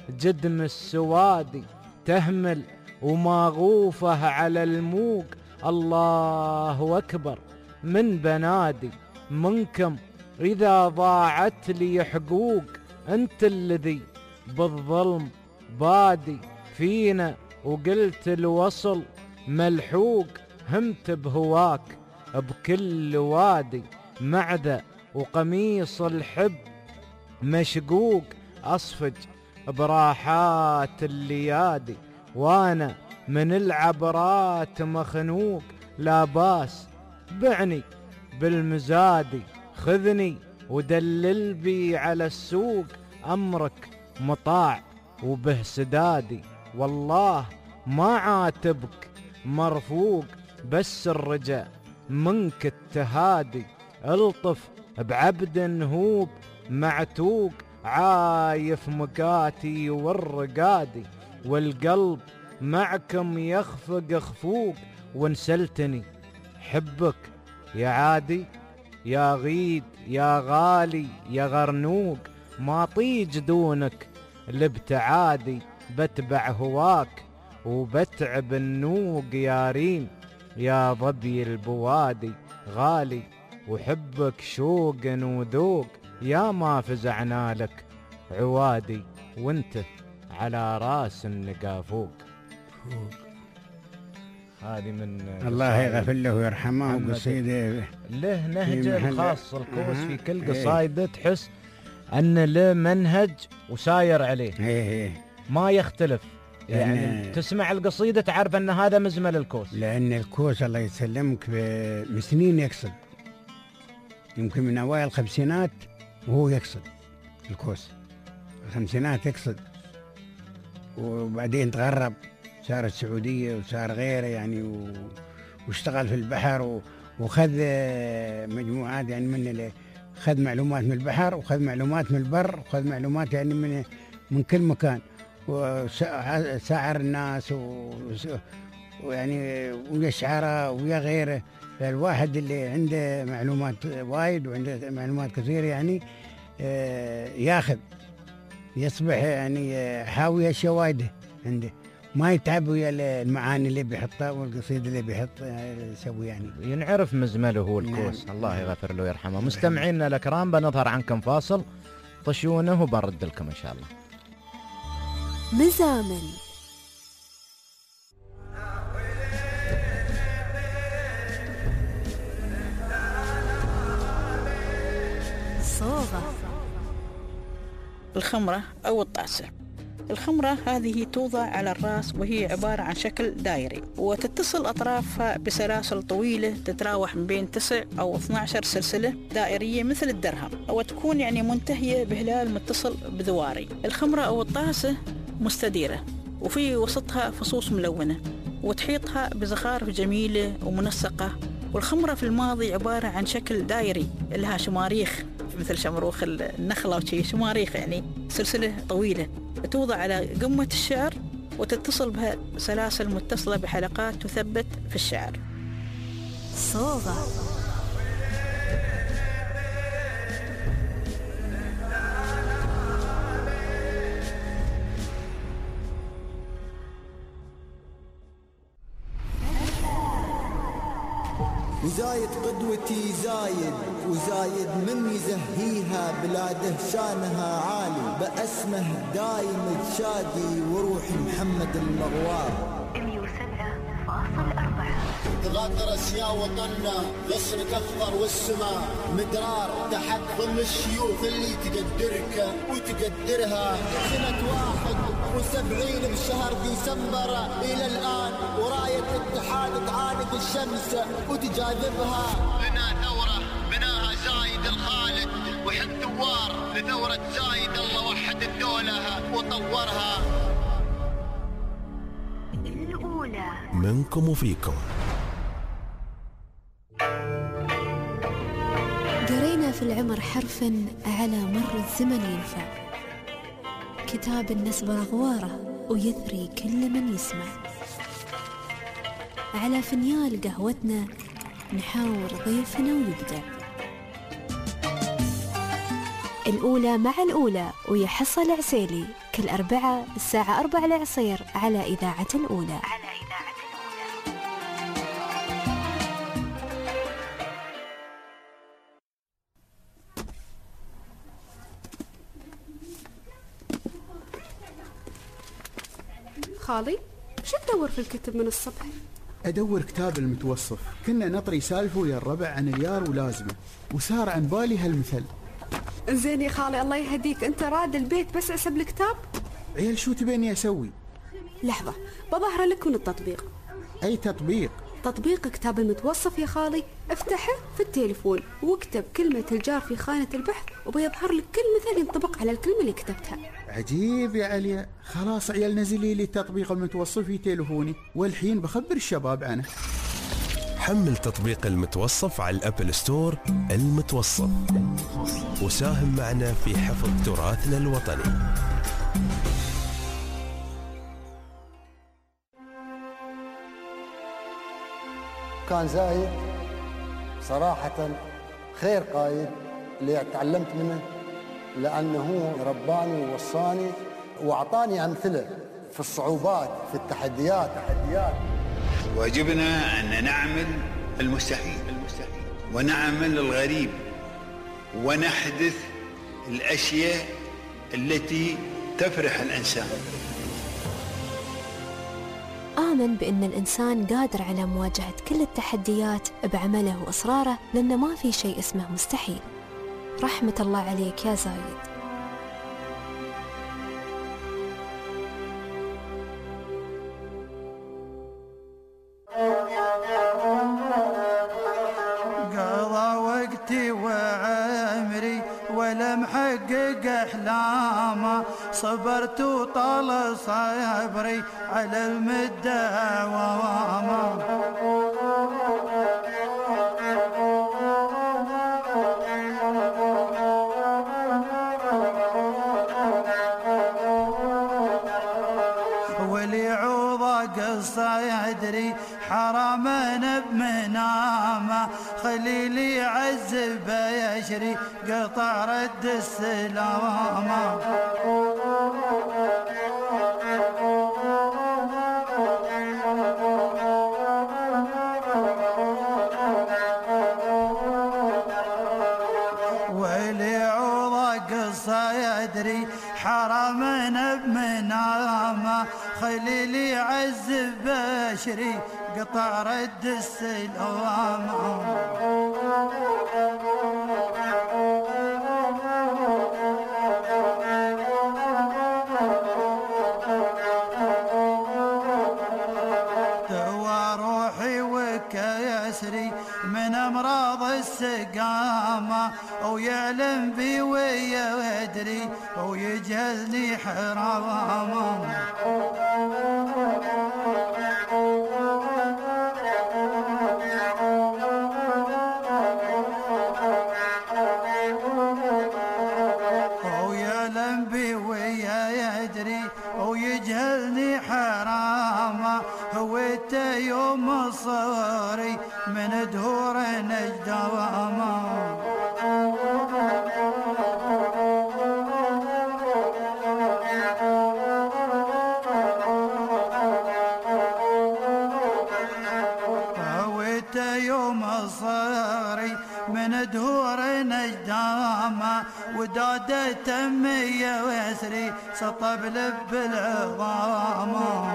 جدم السوادي تهمل وماغوفه على الموق. الله أكبر من بنادي منكم إذا ضاعت لي حقوق. أنت الذي بالظلم بادي فينا وقلت الوصل ملحوق. همت بهواك بكل وادي معدة وقميص الحب مشقوق. أصفج براحات الليادي وانا من العبرات مخنوق. لا باس بعني بالمزادي خذني ودلل بي على السوق. أمرك مطاع وبه سدادي والله ما عاتبك مرفوق. بس الرجاء منك التهادي الطف بعبد هوب معتوق. عايف مقاتي والرقادي والقلب معكم يخفق خفوق. وانسلتني حبك يا عادي يا غيد يا غالي يا غرنوق. ما طيج دونك الابتعادي بتبع هواك وبتعب النوق. يا ريم يا ظبي البوادي غالي وحبك شوق وذوق. يا ما فزعنا لك عوادي وانت على راس النقافوق. هذه من الله يغفر له ويرحمه. قصيدة له نهج الخاص الكوس في كل قصايده تحس أن له منهج وساير عليه ما يختلف. يعني تسمع القصيدة تعرف أن هذا مزمل الكوس. لأن الكوس الله يسلمك من سنين يقصد، يمكن من أوائل الخمسينات وهو يقصد الكوس. الخمسينات يقصد وبعدين تغرب صار السعودية وصار غيره يعني واشتغل في البحر وخذ مجموعات يعني من خذ معلومات من البحر وخذ معلومات من البر وخذ معلومات يعني من كل مكان وسعر الناس ويعني ويشعره ويا غيره. فالواحد اللي عنده معلومات وايد وعنده معلومات كثيرة يعني ياخذ يصبح يعني حاوي أشياء وايدة عنده ما يتعب ويا المعاني اللي بيحطها والقصيدة اللي بيحط يسوي يعني ينعرف مزمله هو الكوس. نعم. الله يغفر له ويرحمه. مستمعينا الأكرام بنظهر عنكم فاصل طشونه وبرد لكم إن شاء الله. مزامل صوغة. الخمرة أو الطاسة. الخمرة هذه توضع على الرأس وهي عبارة عن شكل دائري وتتصل أطرافها بسلاسل طويلة تتراوح من بين 9 أو 12 سلسلة دائرية مثل الدرهم وتكون يعني منتهية بهلال متصل بذواري. الخمرة أو الطاسة مستديرة وفي وسطها فصوص ملونة وتحيطها بزخارف جميلة ومنسقة. والخمرة في الماضي عبارة عن شكل دائري لها شماريخ مثل شمروخ النخلة وشي شماريخ يعني سلسلة طويلة توضع على قمة الشعر وتتصل بها سلاسل متصلة بحلقات تثبت في الشعر. صوغة. وزايد قدوتي زايد وزايد من يزهيها بلاده شانها عالي بأسمه دايم تشادي وروحي محمد المغوار 107.4. تغادرس يا وطننا غصنك اخضر والسماء مدرار تحت ظل الشيوخ اللي تقدرك وتقدرها. سنة 71 بشهر ديسمبر إلى الآن وراية اتحاد تعاند الشمس وتجاذبها. لنا ثورة بناها زايد الخالد وحد ثوار لثورة زايد الله وحد الدولة وطورها. الأولى منكم وفيكم. قرينا في العمر حرفا على مر الزمن ينفع، كتاب النسب أغواره ويثري كل من يسمع. على فنيال قهوتنا نحاور ضيفنا ويبدع. الأولى مع الأولى ويا حصة العسيلي كل أربعاء الساعة 4 العصير على إذاعة الأولى. خالي وش تدور في الكتب من الصبح؟ أدور كتاب المتوصف. كنا نطري سالفه ويا الربع عن اليار ولازمه، وسار عن بالي هالمثل. زين يا خالي الله يهديك، انت راد البيت بس اسب الكتاب؟ عيال شو تبيني اسوي؟ لحظة بظهر لك من التطبيق. اي تطبيق؟ تطبيق كتاب المتوصف يا خالي، افتحه في التليفون واكتب كلمة الجار في خانة البحث وبيظهر لك كل مثل ينطبق على الكلمة اللي كتبتها. عجيب يا عليا. خلاص عيال نزلي لي تطبيق المتوصف في تليفوني والحين بخبر الشباب عنه. حمل تطبيق المتوصف على الأبل ستور. المتوصف، وساهم معنا في حفظ تراثنا الوطني. كان زايد صراحة خير قايد اللي تعلمت منه، لأنه رباني ووصاني وأعطاني أمثلة في الصعوبات في التحديات. واجبنا أن نعمل المستحيل ونعمل الغريب ونحدث الأشياء التي تفرح الإنسان. آمن بأن الإنسان قادر على مواجهة كل التحديات بعمله وإصراره، لأن ما في شيء اسمه مستحيل. رحمة الله عليك يا زايد. قضى وقتي وعمري ولا محقق أحلامه، صبرت وطال صبري على المداومة. ولي عوضة قصة يدري حرمنا بمنامه، خليلي عزب يشري قطع رد السلامة. ولي عوضة قصة يدري حرمنا بمنامه، خليلي عزب يشري قطع رد السلامة. دوا روحي وكيسري من امراض السقامة، ويعلم بي ويدري ويجهزني حرامة. ويعلم بي ويدري ويجهلني حرامة، هويت يوم صغري من دهور نجدامة. هويت يوم صغري من دهور نجدامة، ودادة تمية ويسري سطب لب العظامة.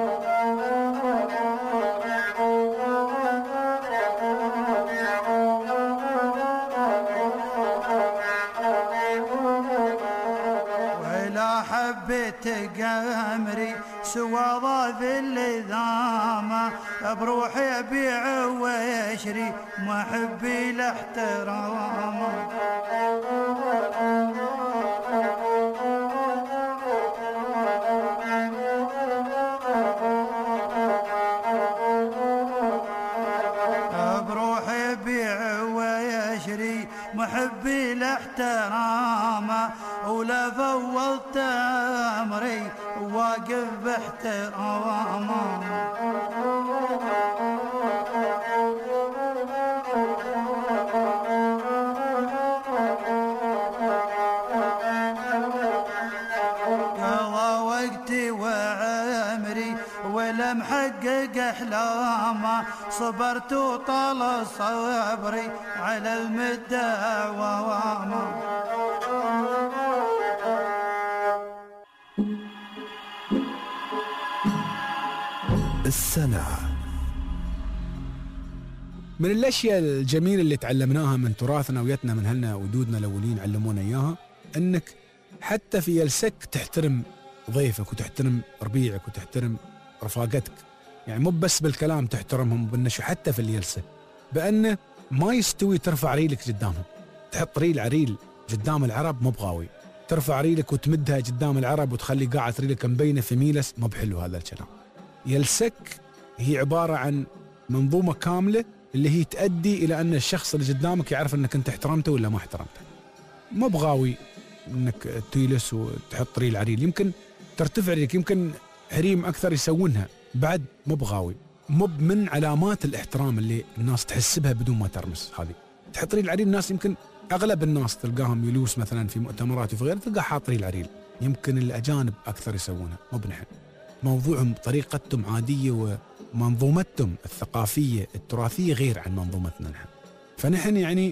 ولا حبيت قمري سوى ضاف اللذامة، بروحي أبيع ويشري محبي لاحترامه. بروحي أبيع ويشري محبي لاحترامه، ولا فوضت أمري واقف باحترامه. المحقق احلامه، صبرت وطال صبري على المدة ووامه. السنة من الأشياء الجميلة اللي تعلمناها من تراثنا ويتنا من هلنا ودودنا الأولين علمونا إياها، أنك حتى في جلسك تحترم ضيفك وتحترم ربيعك وتحترم رفاقتك. يعني مو بس بالكلام تحترمهم وبالنشو، حتى في الجلسة، بأنه ما يستوي ترفع ريلك قدامهم. تحط ريل عريل قدام العرب مو بغاوي، ترفع ريلك وتمدها قدام العرب وتخلي قاعة ريلك مبينة في ميلس، مو بحلو هذا الكلام. جلسك هي عبارة عن منظومة كاملة اللي هي تؤدي إلى أن الشخص اللي قدامك يعرف أنك أنت احترمته ولا ما احترمته. مو بغاوي أنك تجلس وتحط ريل عريل، يمكن ترتفع ريلك، يمكن حريم أكثر يسوونها بعد. مو بغاوي، مو من علامات الاحترام اللي الناس تحسبها بدون ما ترمس. هذه تحط ريل عريل، الناس يمكن أغلب الناس تلقاهم يلوس مثلا في مؤتمرات وفي غيره تلقاه حاط ريل عريل، يمكن الأجانب أكثر يسوونها، مو بنحن. موضوعهم طريقتهم عادية ومنظومتهم الثقافية التراثية غير عن منظومتنا نحن. فنحن يعني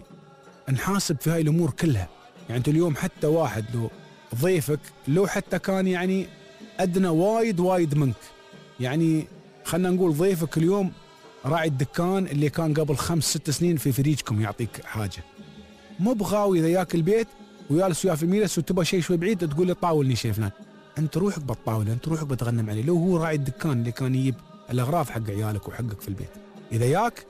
نحاسب في هاي الأمور كلها. يعني أنت اليوم حتى واحد لو ضيفك لو حتى كان يعني أدنى وايد منك، يعني خلنا نقول ضيفك اليوم راعي الدكان اللي كان قبل 5-6 سنين في فريجكم يعطيك حاجة، مو بغاوي إذا ياك البيت ويالس ويا في ميلس وتبغى شيء شوي بعيد تقول لي طاولني شيء فلان، أنت روحك بالطاولة، أنت روحك بتغنم عليه. لو هو راعي الدكان اللي كان يجيب الأغراض حق عيالك وحقك في البيت، إذا ياك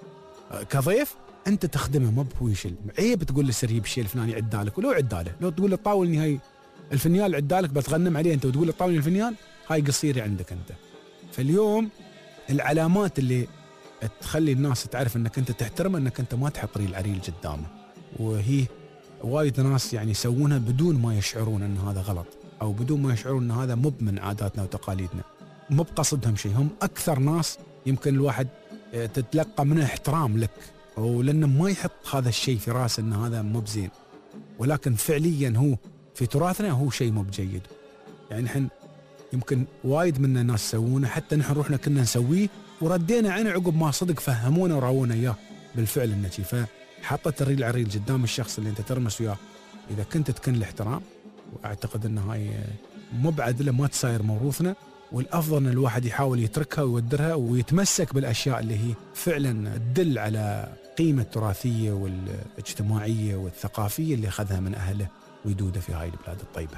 كضيف أنت تخدمه، مو بهو يشيل. عيب تقول له سر يجيب الشيء الفلاني عدالك، ولو عداله لو تقول له طاولني هاي الفنيان عدالك بتغنم عليه أنت وتقول له طاولني الفنيان، هاي قصيرة عندك أنت. فاليوم العلامات اللي تخلي الناس تعرف أنك أنت تحترم أنك أنت ما تحط ريل عريل قدامه، وهي وايد ناس يعني يسوونها بدون ما يشعرون أن هذا غلط، أو بدون ما يشعرون أن هذا مو من عاداتنا وتقاليدنا، مو بقصدهم شيء. هم أكثر ناس يمكن الواحد تتلقى منه احترام لك، ولأنه ما يحط هذا الشيء في راسه أن هذا مو بزين، ولكن فعليا هو في تراثنا هو شيء مو بجيد. يعني نحن يمكن وايد منا ناس يسوونه، حتى نحن روحنا كنا نسويه وردينا عنه عقب ما صدق فهمونا وراونا إياه بالفعل إنه شيء. فحطت الريل عريل قدام الشخص اللي أنت ترمس وياه إذا كنت تكن الاحترام، وأعتقد أن هاي مو بعدله ما تصير موروثنا، والأفضل أن الواحد يحاول يتركها ويودرها ويتمسك بالأشياء اللي هي فعلا تدل على قيمة التراثية والاجتماعية والثقافية اللي أخذها من أهله ويدوده في هاي البلاد الطيبة.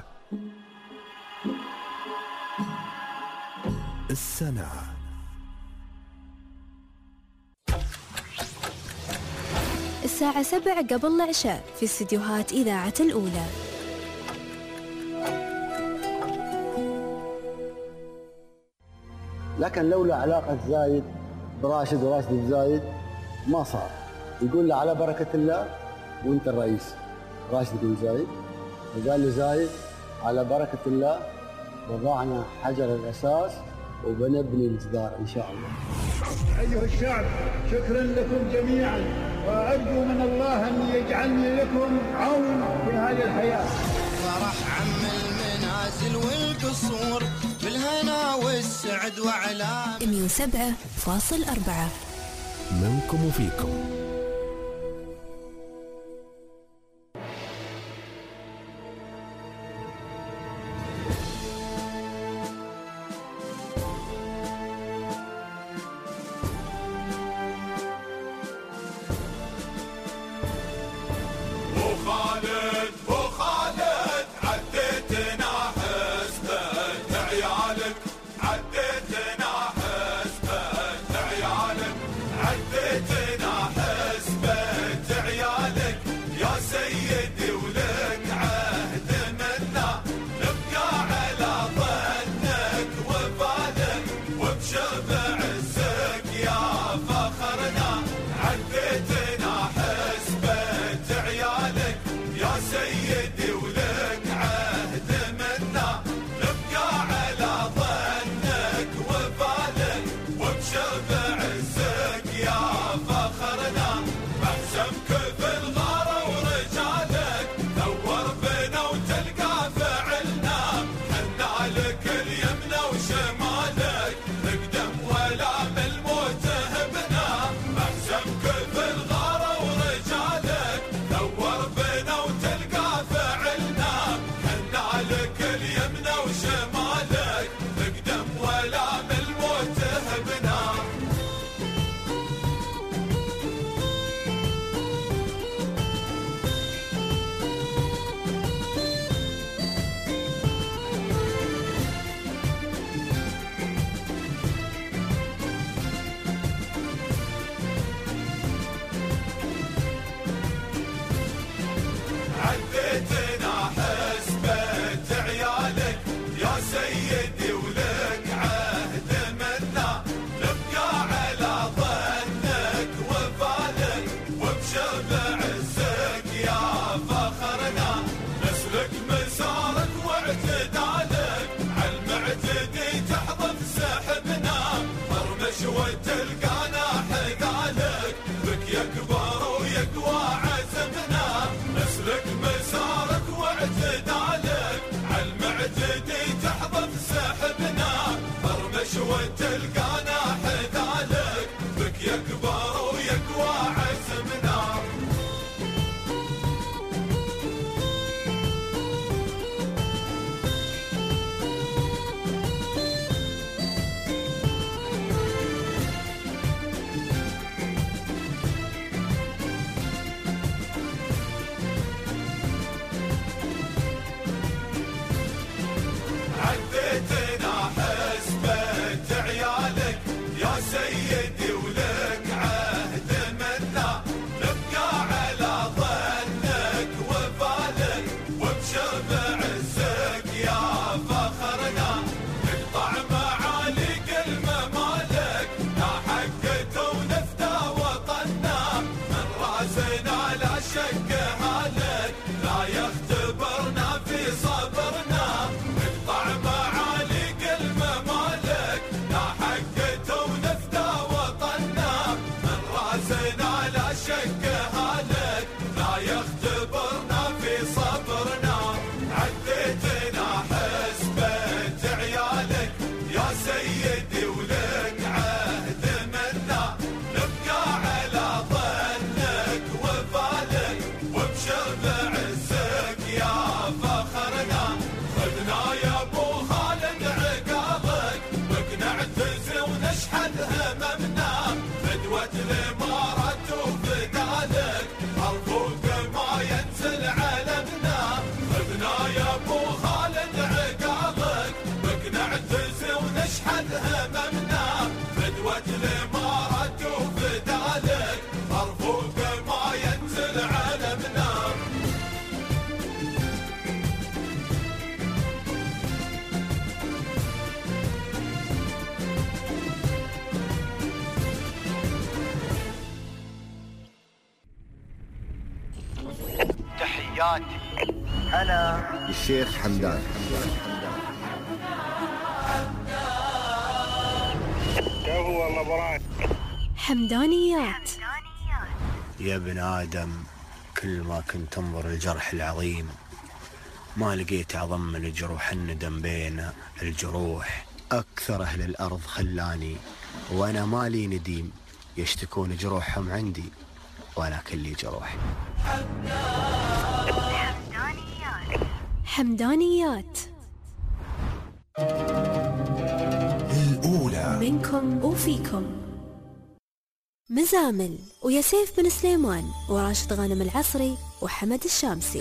السنة الساعة 7 قبل العشاء في استديوهات إذاعة الأولى. لكن لولا علاقة زايد براشد وراشد بزايد ما صار. يقول له على بركة الله وانت الرئيس. راشد يقول زايد، وقال له زايد على بركة الله وضعنا حجر الأساس وبنبني الجدار إن شاء الله. أيها الشعب، شكرا لكم جميعا، وأرجو من الله أن يجعلني لكم عون في هذه الحياة. فرح عم المنازل والقصور بالهنا والسعد وعلام 107.4 منكم وفيكم. عديتنا حسبة عيالك، عديتنا حسبة ذاتي. أنا الشيخ حمدان. والله براك. حمدانيات. يا ابن آدم، كل ما كنت تنظر الجرح العظيم ما لقيت أعظم من الجروح الندم بين الجروح. أكثر أهل الأرض خلاني وأنا مالي نديم، يشتكون جروحهم عندي ولكن لي جروح. حمدانيات الأولى منكم وفيكم. مزامل ويا سيف بن سليمان وراشد غانم العصري وحمد الشامسي.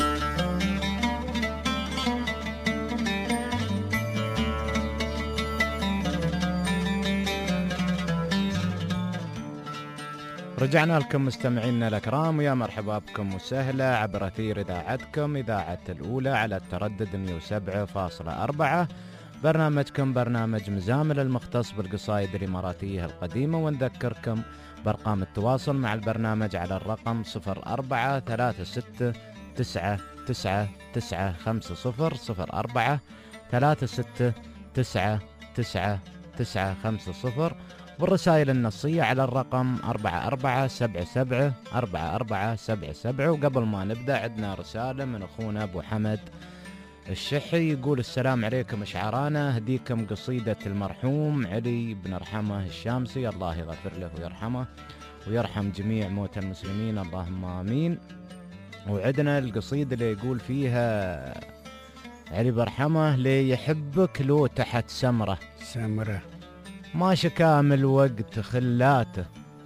رجعنا لكم مستمعينا الأكرام، ويا مرحبا بكم وسهلا عبر أثير إذاعتكم إذاعة الأولى على التردد 107.4. برنامجكم برنامج مزامل المختص بالقصائد الإماراتية القديمة، ونذكركم بأرقام التواصل مع البرنامج على الرقم 0436999950 0436999950، والرسائل النصية على الرقم 4477. وقبل ما نبدأ عندنا رسالة من أخونا أبو حمد الشحي، يقول السلام عليكم أشعرانا، هديكم قصيدة المرحوم علي بن رحمة الشامسي، الله يغفر له ويرحمه ويرحم جميع موتى المسلمين اللهم آمين. وعندنا القصيدة اللي يقول فيها علي برحمة: لي يحبك لو تحت سمرة ما شكام الوقت خلاته،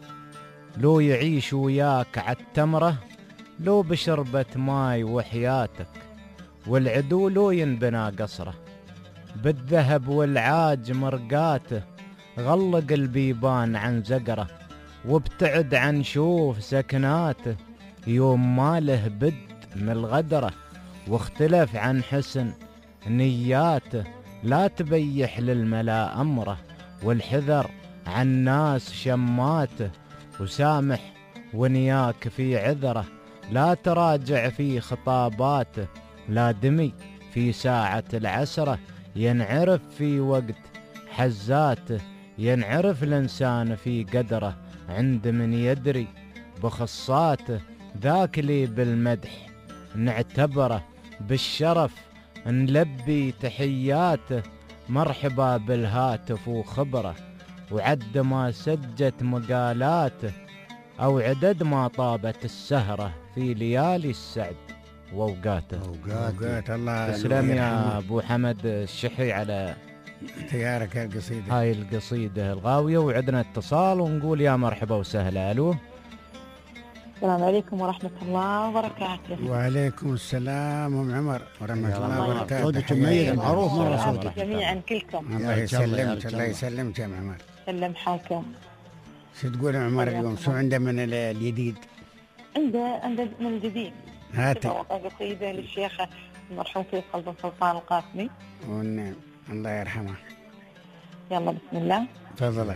لو يعيش وياك عالتمرة لو بشربة ماي وحياتك، والعدو لو ينبنى قصره بالذهب والعاج مرقاته، غلق البيبان عن زقره وابتعد عن شوف سكناته، يوم ما له بد من الغدره واختلف عن حسن نياته، لا تبيح للملا أمره والحذر عن ناس شماته، وسامح ونياك في عذره لا تراجع في خطاباته، لا دمي في ساعة العسرة ينعرف في وقت حزاته، ينعرف الإنسان في قدره عند من يدري بخصاته، ذاك لي بالمدح نعتبره بالشرف نلبي تحياته، مرحبا بالهاتف وخبره وعد ما سجت مقالاته، أو عدد ما طابت السهرة في ليالي السعد وأوقاته. أوقات الله. تسلم يا أبو حمد الشحي على اختيارك القصيدة، هاي القصيدة الغاوية. وعدنا اتصال ونقول يا مرحبا وسهلا. ألو، السلام عليكم ورحمة الله وبركاته. وعليكم السلام أم عمر ورحمة الله وبركاته. صوتك مميز معروف مرة صوتك. جميعا كلكم. الله يسلمك. الله يسلمك يا عمر. سلم حالكم. شو تقول يا عمر اليوم؟ شو عنده من الجديد؟ عنده من الجديد. هاتي. قصيدة للشيخ المرحوم في قلب سلطان القاسمي. والنعم الله يرحمه. يلا بسم الله. تفضلي.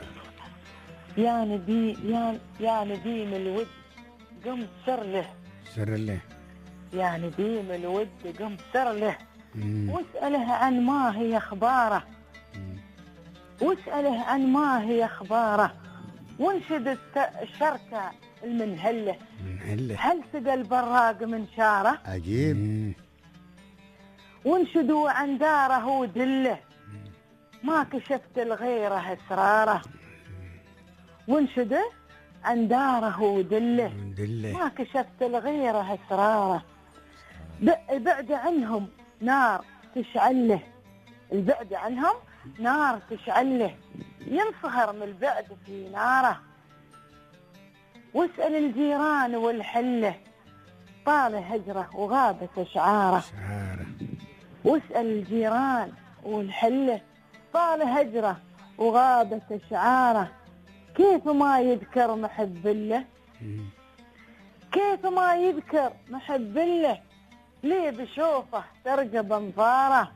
يا نديم الود قم سر له. يا نديم الود قم سر له، واسأله عن ما هي أخباره، واسأله عن ما هي أخباره، وانشد الشركة المنهلة، هل سقى البراق من شاره عجيب، وانشدوا عن داره ودله، ما كشفت الغيره اسراره، وانشده عن داره ودله ما كشفت الغيره اسراره، البعد عنهم نار تشعله، البعد عنهم نار تشعله، ينصهر من البعد في ناره، واسأل الجيران والحله، طال هجره وغابت اشعاره، واسأل الجيران والحله، طال هجره وغابت اشعاره، كيف ما يذكر محب له، كيف ما يذكر محب له، ليه بشوفه ترقب انظاره،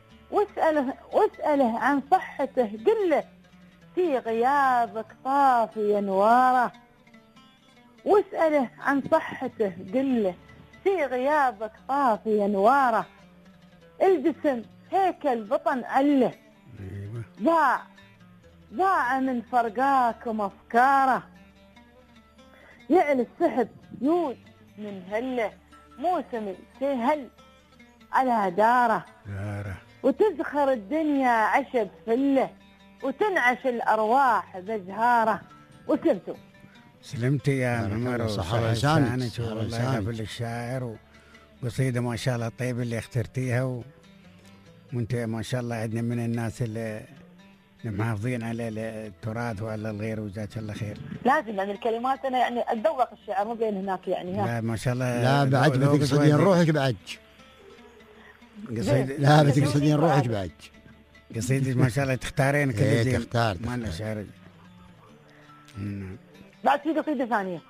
واسأله عن صحته قله، في غيابك طافي انواره، واسأله عن صحته قله، في غيابك طافي انواره، الجسم هيكل بطن عله، ضاع من فرقاكم افكاره، يعلى السحب يود من هله، موسم سهل على داره، وتزخر الدنيا عشب فله، وتنعش الارواح بزهاره. وسلمتوا. سلمت يا عمر، صحة لسانك والله يقبل الشاعر، وقصيدة ما شاء الله الطيبة اللي اخترتيها، وانت ما شاء الله عندنا من الناس اللي محافظين على التراث وعلى الغير، وجزاك الله خير. لازم يعني الكلمات انا يعني اتذوق الشعر مو بين هناك يعني. لا ما شاء الله. لا بعد بتقصدين روحك بعد. لا بتقصدين روحك بعد. قصيدة ما شاء الله تختارين كل زين. تختار ما لنا شعر. بعد في قصيدة ثانية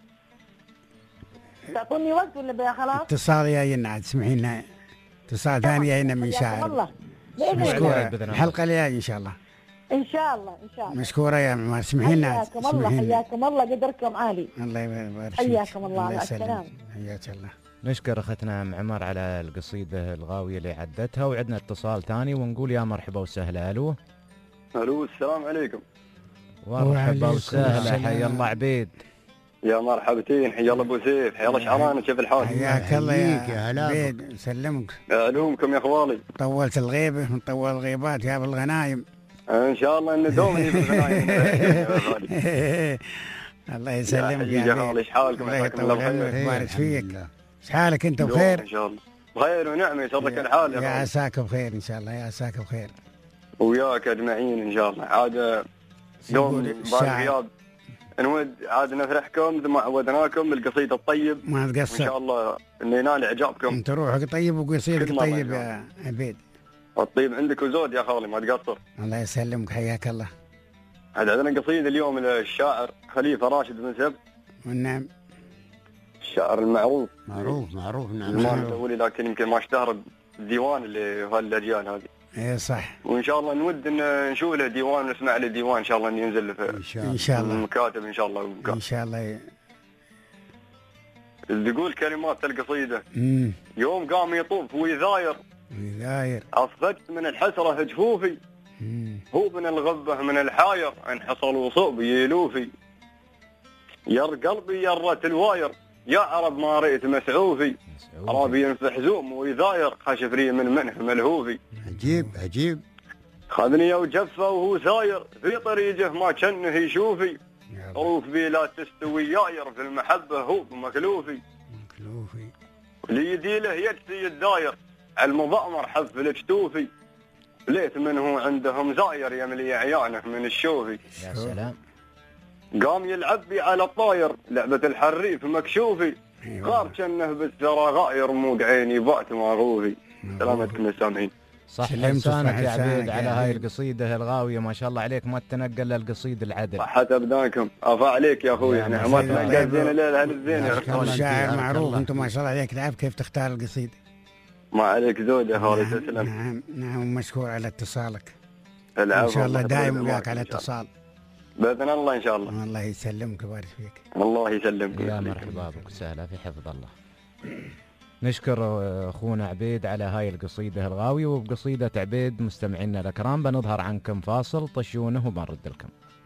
تعطوني وقت ولا بيا خلاص؟ اتصال جاينا عاد تسمحين لنا اتصال ثاني جاينا من شاعر. مشكورة الحلقة الجاية إن شاء الله. إن شاء الله إن شاء الله. مشكورة يا عمار، سمحين لنا. حياكم الله حياكم الله، قدركم عالي. الله يبارك فيك. حياكم الله، مع السلامة. حياك الله. نشكر اختنا ام عمر على القصيده الغاويه اللي عدتها، وعندنا اتصال ثاني ونقول يا مرحبا وسهلا. الو السلام عليكم. مرحبا وسهلا، حيا الله عبيد. يا مرحبتين، حيا الله ابو سيف، حيا الله شعران، كيف الحال؟ حياك الله يا عبيد، سلمك. الومكم يا اخوالي. طولت الغيبه ونطول الغيبات يا ابو الغنايم. ان شاء الله ان دومني بالغنايم. الله يسلمك يا عبيد. ايش حالكم؟ الله يطول عمرك ويبارك فيك. ايش حالك انت؟ بخير ان شاء الله. بخير ونعمه، يسرك الحال يا عساك بخير ان شاء الله، يا عساك بخير. وياك اجمعين ان شاء الله. عاد دوم بعد غياب نود عاد نفرحكم ثم عودناكم بالقصيده الطيب، ما تقصر ان شاء الله انه ينال اعجابكم. انت روحك طيب وقصيدك طيب يا عبيد. الطيب عندك وزود يا خالي، ما تقصر. الله يسلمك، حياك الله. عاد عندنا قصيده اليوم للشاعر خليفه راشد بن سبت. نعم. الشاعر المعروف. معروف نعم. ما الاولي لكن يمكن ما اشتهر الديوان اللي هالاجيال هذه. ايه صح. وان شاء الله نود ان نشوف له ديوان ونسمع له ديوان ان شاء الله، انه ينزل ان شاء الله المكاتب ان شاء الله. ان شاء الله. تقول كلمات القصيده. يوم قام يطوف ويذاير أصفقت من الحسرة جفوفي، هو من الغبة من الحاير انحصل وصوب يلوفي، ير قلبي يرت الواير يا عرب ما رأيت مسعوفي، رابي ينفح زوم ويذاير خشف لي من منه ملهوفي. عجيب خذني وجفه وهو ساير في طريقه ما كانه يشوفي، طروف بي لا تستوي ياير في المحبة هو مكلوفي، ليدي له يكسي الداير المضامر حف الجتوفي، ليت منه عندهم زاير يملي عيانه من الشوفي. يا سلام. قام يلعب بي على الطاير لعبة الحريف مكشوفي، غار كنه بالسرى غاير مود عيني بات مغوفي. سلامتكم يا سامعين. صح لسانك يا عبيد على هاي القصيدة الغاوية، ما شاء الله عليك، ما تتنقل للقصيد العدل. صحة أبدانكم، أفا عليك يا أخوي، احنا ما تنقل زين الليلة هالزين يا أخوي. الشاعر معروف، أنتم ما شاء الله عليك تعرف كيف تختار القصيدة. ما عليك زود يا خالي، تسلم. نعم مشكور على اتصالك. العفو. إن شاء الله دائم وياك على اتصال. بإذن الله إن شاء الله. الله يسلمك ويبارك فيك. الله يسلمك. يا مرحبا بك وسهلا، في حفظ الله. نشكر أخونا عبيد على هاي القصيدة الغاوية، وبقصيدة عبيد مستمعينا الأكرام بنظهر عنكم فاصل طشونه وبنرد لكم.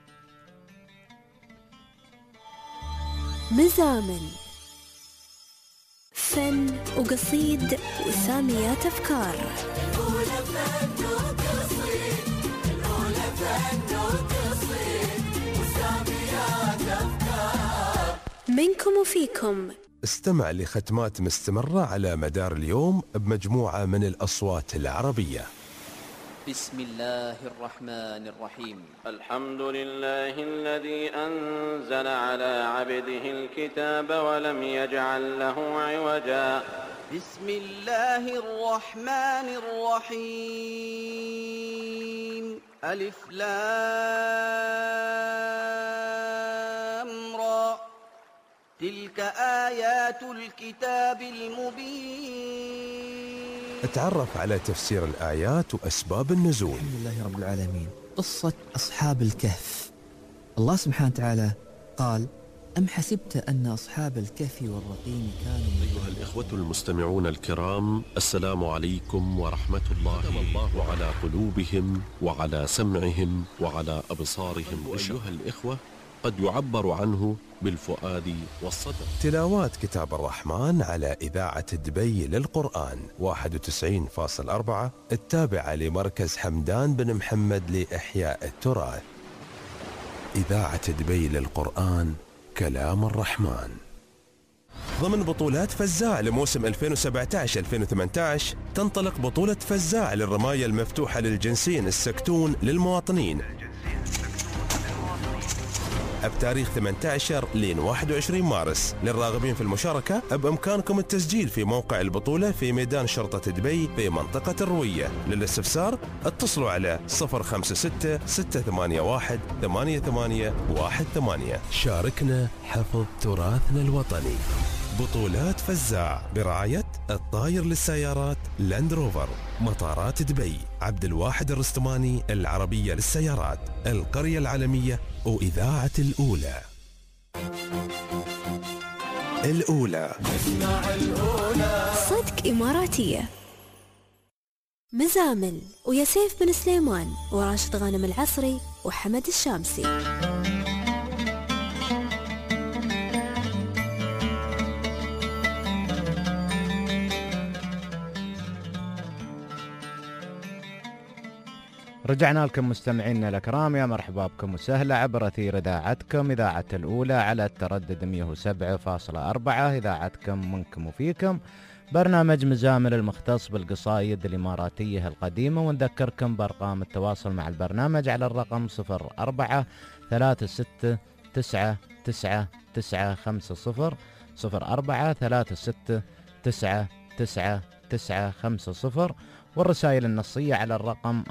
مزامل، فن وقصيد وساميات أفكار. منكم وفيكم. استمع لختمات مستمرة على مدار اليوم بمجموعة من الأصوات العربية. بسم الله الرحمن الرحيم. الحمد لله الذي أنزل على عبده الكتاب ولم يجعل له عوجا. بسم الله الرحمن الرحيم. ألف لام را، تلك آيات الكتاب المبين. اتعرف على تفسير الآيات وأسباب النزول. الحمد لله رب العالمين. قصة أصحاب الكهف، الله سبحانه وتعالى قال أم حسبت أن أصحاب الكهف والرقيم كانوا؟ أيها الإخوة المستمعون الكرام، السلام عليكم ورحمة الله. الله على قلوبهم وعلى سمعهم وعلى أبصارهم. أيها الإخوة، قد يعبر عنه بالفؤاد والصدر. تلاوات كتاب الرحمن على إذاعة دبي للقرآن 91.4 التابعة لمركز حمدان بن محمد لإحياء التراث. إذاعة دبي للقرآن، كلام الرحمن. ضمن بطولات فزاع لموسم 2017-2018 تنطلق بطولة فزاع للرماية المفتوحة للجنسين السكتون للمواطنين بتاريخ 18 لين 21 مارس. للراغبين في المشاركة بإمكانكم التسجيل في موقع البطولة في ميدان شرطة دبي في منطقة الروية. للاستفسار اتصلوا على 056-681-8818. شاركنا حفظ تراثنا الوطني. بطولات فزاع برعاية الطاير للسيارات لاند روفر، مطارات دبي، عبد الواحد الرستماني العربية للسيارات، القرية العالمية، وإذاعة الأولى. الأولى صدق إماراتية. مزامل ويا سيف بن سليمان وراشد غانم العصري وحمد الشامسي. رجعنا لكم مستمعينا الأكرام، يا مرحبا بكم وسهلا عبر أثير إذاعتكم إذاعة الأولى على التردد 107.4. إذاعتكم منكم وفيكم، برنامج مزامل المختص بالقصايد الإماراتية القديمة. ونذكركم بأرقام التواصل مع البرنامج على الرقم 0436999950 0436999950 والرسائل النصية على الرقم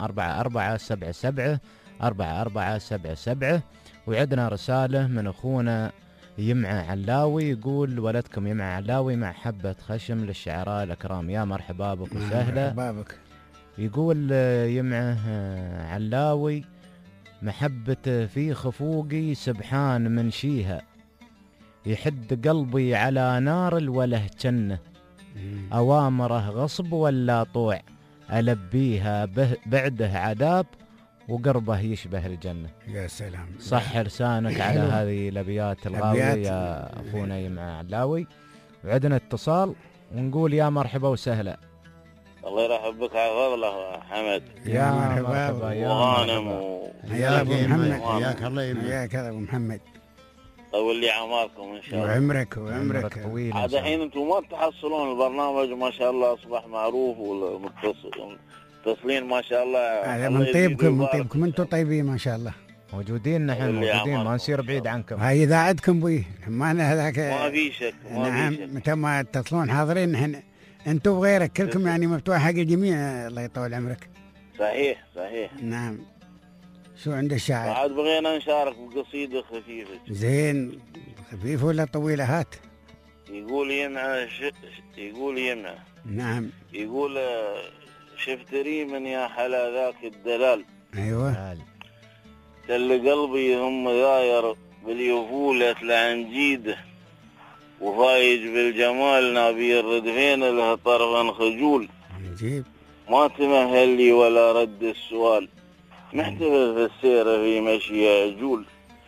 4477. وعندنا رسالة من أخونا يمعة علاوي، يقول: ولدكم يمعة علاوي مع حبة خشم للشعراء الأكرام. يا مرحبا بك وسهلا. مرحبا. يقول يمعة علاوي: محبة في خفوقي سبحان من شيها، يحد قلبي على نار الوله جنة، أوامره غصب ولا طوع، ألبيها بعده عذاب وقربه يشبه الجنة. يا سلام، صح لسانك على هذه الأبيات الغاوية يا أخونا يمعة علاوي. وعندنا اتصال ونقول يا مرحبا وسهلا. الله يرحب بك على فضله حمد. يا مرحبا يا غانم يا أبو محمد. حياك الله يحييك يا أبو محمد. طول لي عمركم ان شاء الله. وعمرك طويل. عاد الحين انتم ما تحصلون البرنامج ما شاء الله اصبح معروف والمتصلين ما شاء الله. هذا من طيبكم انتم طيبين ما شاء الله. موجودين نحن موجودين، ما نصير بعيد عنكم. هاي اذاعتكم بوي، ما انا هذاك ما في شك. نعم، متى ما تتصلون حاضرين نحن. انتم وغيرك كلكم يعني مفتوح حق الجميع. الله يطول عمرك. صحيح. نعم. شو عند الشاعر؟ بعد بغينا نشارك بقصيدة خفيفة. زين، خفيفة ولا طويلة؟ هات. يقول يمنع. نعم. يقول: شفت ريما يا حلا ذاك الدلال. ايوه. تل قلبي هم ذاير باليفولة لعنجيده، وفايج بالجمال نبي الردفين له طرفا خجول. عجيب. ما تمهل لي ولا رد السؤال، محتفل في السير في مشي عجول.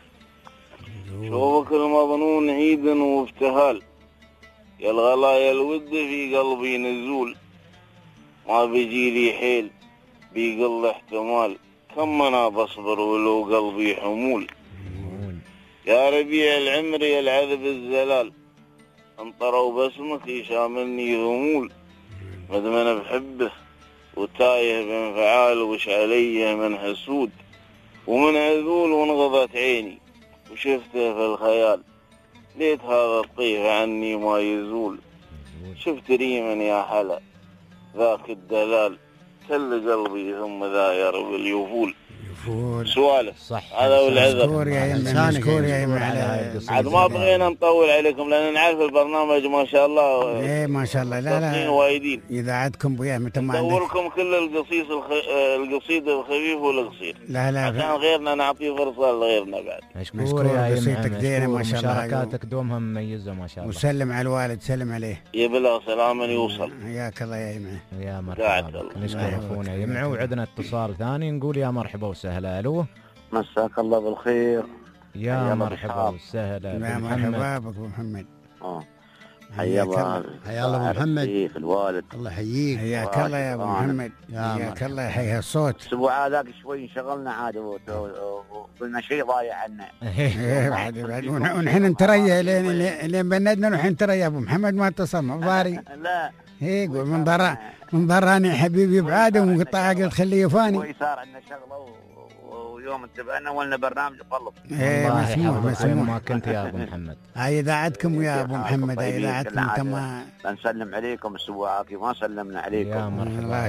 شوفك المظنون عيد وافتهال، يا الغلا يا الود في قلبي نزول. ما بيجي لي حيل بيقل احتمال، كم انا بصبر ولو قلبي حمول. يا ربيع العمر يا العذب الزلال، انطروا باسمك يشاملني ذمول. مدمن بحبه وتايه بانفعال، وش عليه من حسود ومن عذول. وانغضت عيني وشفته في الخيال، ليت هذا الطيف عني ما يزول. شفت ريما يا حلا ذاك الدلال، تل قلبي ثم ذاير باليفول. سوالف. صح. هذا هو العذر. مشكور يا يمه، مشكور يا يمه. عاد ما بغينا نطول عليكم لان نعرف البرنامج ما شاء الله. ايه ما شاء الله. لا وايدين. اذاعتكم بوياه متى ما ندور لكم كل القصيد الخفيف والقصير. لا عشان غيرنا نعطي فرصه لغيرنا بعد. مشكور يا قصيدتك زينه ما شاء الله. مشاركاتك دومها مميزه ما شاء الله. وسلم على الوالد، سلم عليه. يبلغ سلاما يوصل. حياك الله يا يمه. يا مرحبا. نشكر اخونا يمعه. وعندنا اتصال ثاني نقول يا مرحبا وسهلا. الو مساك الله بالخير. يا مرحبا وسهلا. يا مرحبا بك ابو محمد. حيا الله. حيا الله ابو محمد. الوالد الله يحييك. حياك الله يا ابو محمد. حياك الله. يحيي الصوت. الاسبوع هذاك شوي انشغلنا عاد وقلنا شيء ضايع عنا. بعد ونحن نتريا لين بندنا ونحن نتريا يا ابو محمد ما اتصلنا ضاري. لا هي قول من ضراني حبيبي بعاده ومقطع عقل خليه فاني. ويصار عندنا شغله ويوم انتبهنا ولنا برنامج خلص. مسموح ما كنت يا ابو محمد. هاي اذاعتكم يا ابو محمد. هاي اذاعتكم تمام. نسلم عليكم السواعك ما سلمنا عليكم. يا مرحبا. الله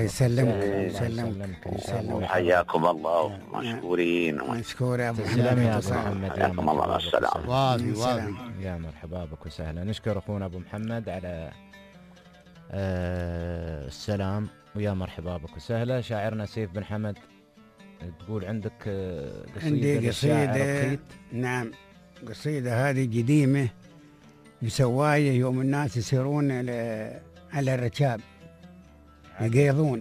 يسلمك. حياكم الله مشكورين. مشكور يا ابو محمد. يا ابو محمد. حياكم الله مع السلامه. وافي. يا مرحبا بك وسهلا. نشكر اخونا ابو محمد على السلام ويا مرحبا بك وسهلا. شاعرنا سيف بن حمد تقول عندك قصيدة. عندي قصيدة. نعم قصيدة هذه قديمة مسواية يوم الناس يسيرون على الركاب يقيضون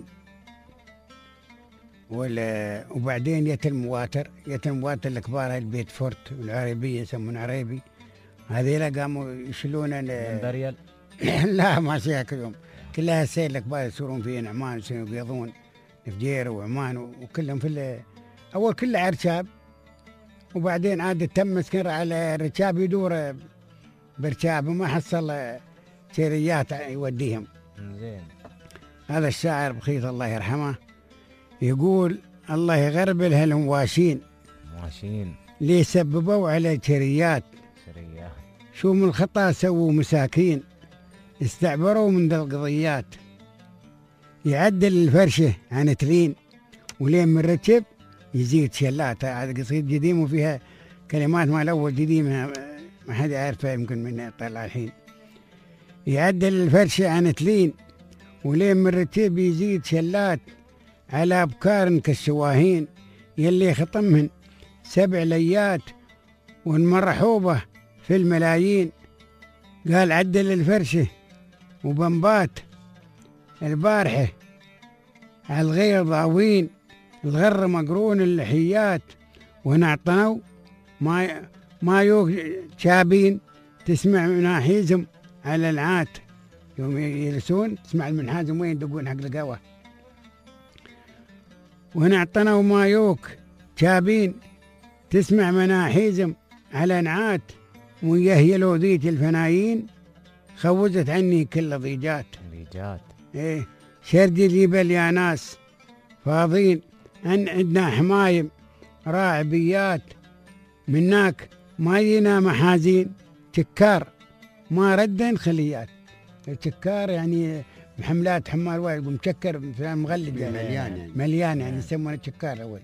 وبعدين يت المواتر الكبار البيت فورت والعربية يسمون عريبي هذيلا قاموا يشيلون بريال. لا ما سياك اليوم كلها السيل الكبار يسيرون في نعمان يقيضون فجير وعمان وكلهم في أول كله عرشاب وبعدين عاد تم مسكر على الركاب يدور بركاب وما حصل شيريات يوديهم. زين. هذا الشاعر بخيت الله يرحمه يقول الله يغربل هالمواشين ليه سببوا على شريات شو من الخطا سووا مساكين استعبروا من ذا القضيات يعدل الفرشة عن تلين ولين من ركب يزيد شلات. هذا قصيد قديم وفيها كلمات ما الأول قديمة ما حد يعرفها يمكن من طلع الحين. يعدل الفرشة عن تلين ولين من ركب يزيد شلات على أبكار كالشواهين يلي خطمهن 7 ليات والمرحوبة في الملايين. قال عدل الفرشة وبنبات البارحة على الغير ضاوين الغر مقرون اللحيات ونعطنوا ما يوك شابين تسمع مناحيزم على العات يوم يجلسون تسمع المنحازم وين يدقون حق القهوة ونعطنوا ما يوك شابين تسمع مناحيزم على نعات ويهيلوا ذيت الفنايين خوزت عني كل ضيجات. ايه شرد الجبل يا ناس فاضين عندنا حمايم راعبيات مناك ما ينا محازين تكار ما ردن خليات. التكار يعني محملات حمال وايد ومشكر مغلد يعني مليان يعني يسمونه تكار اول.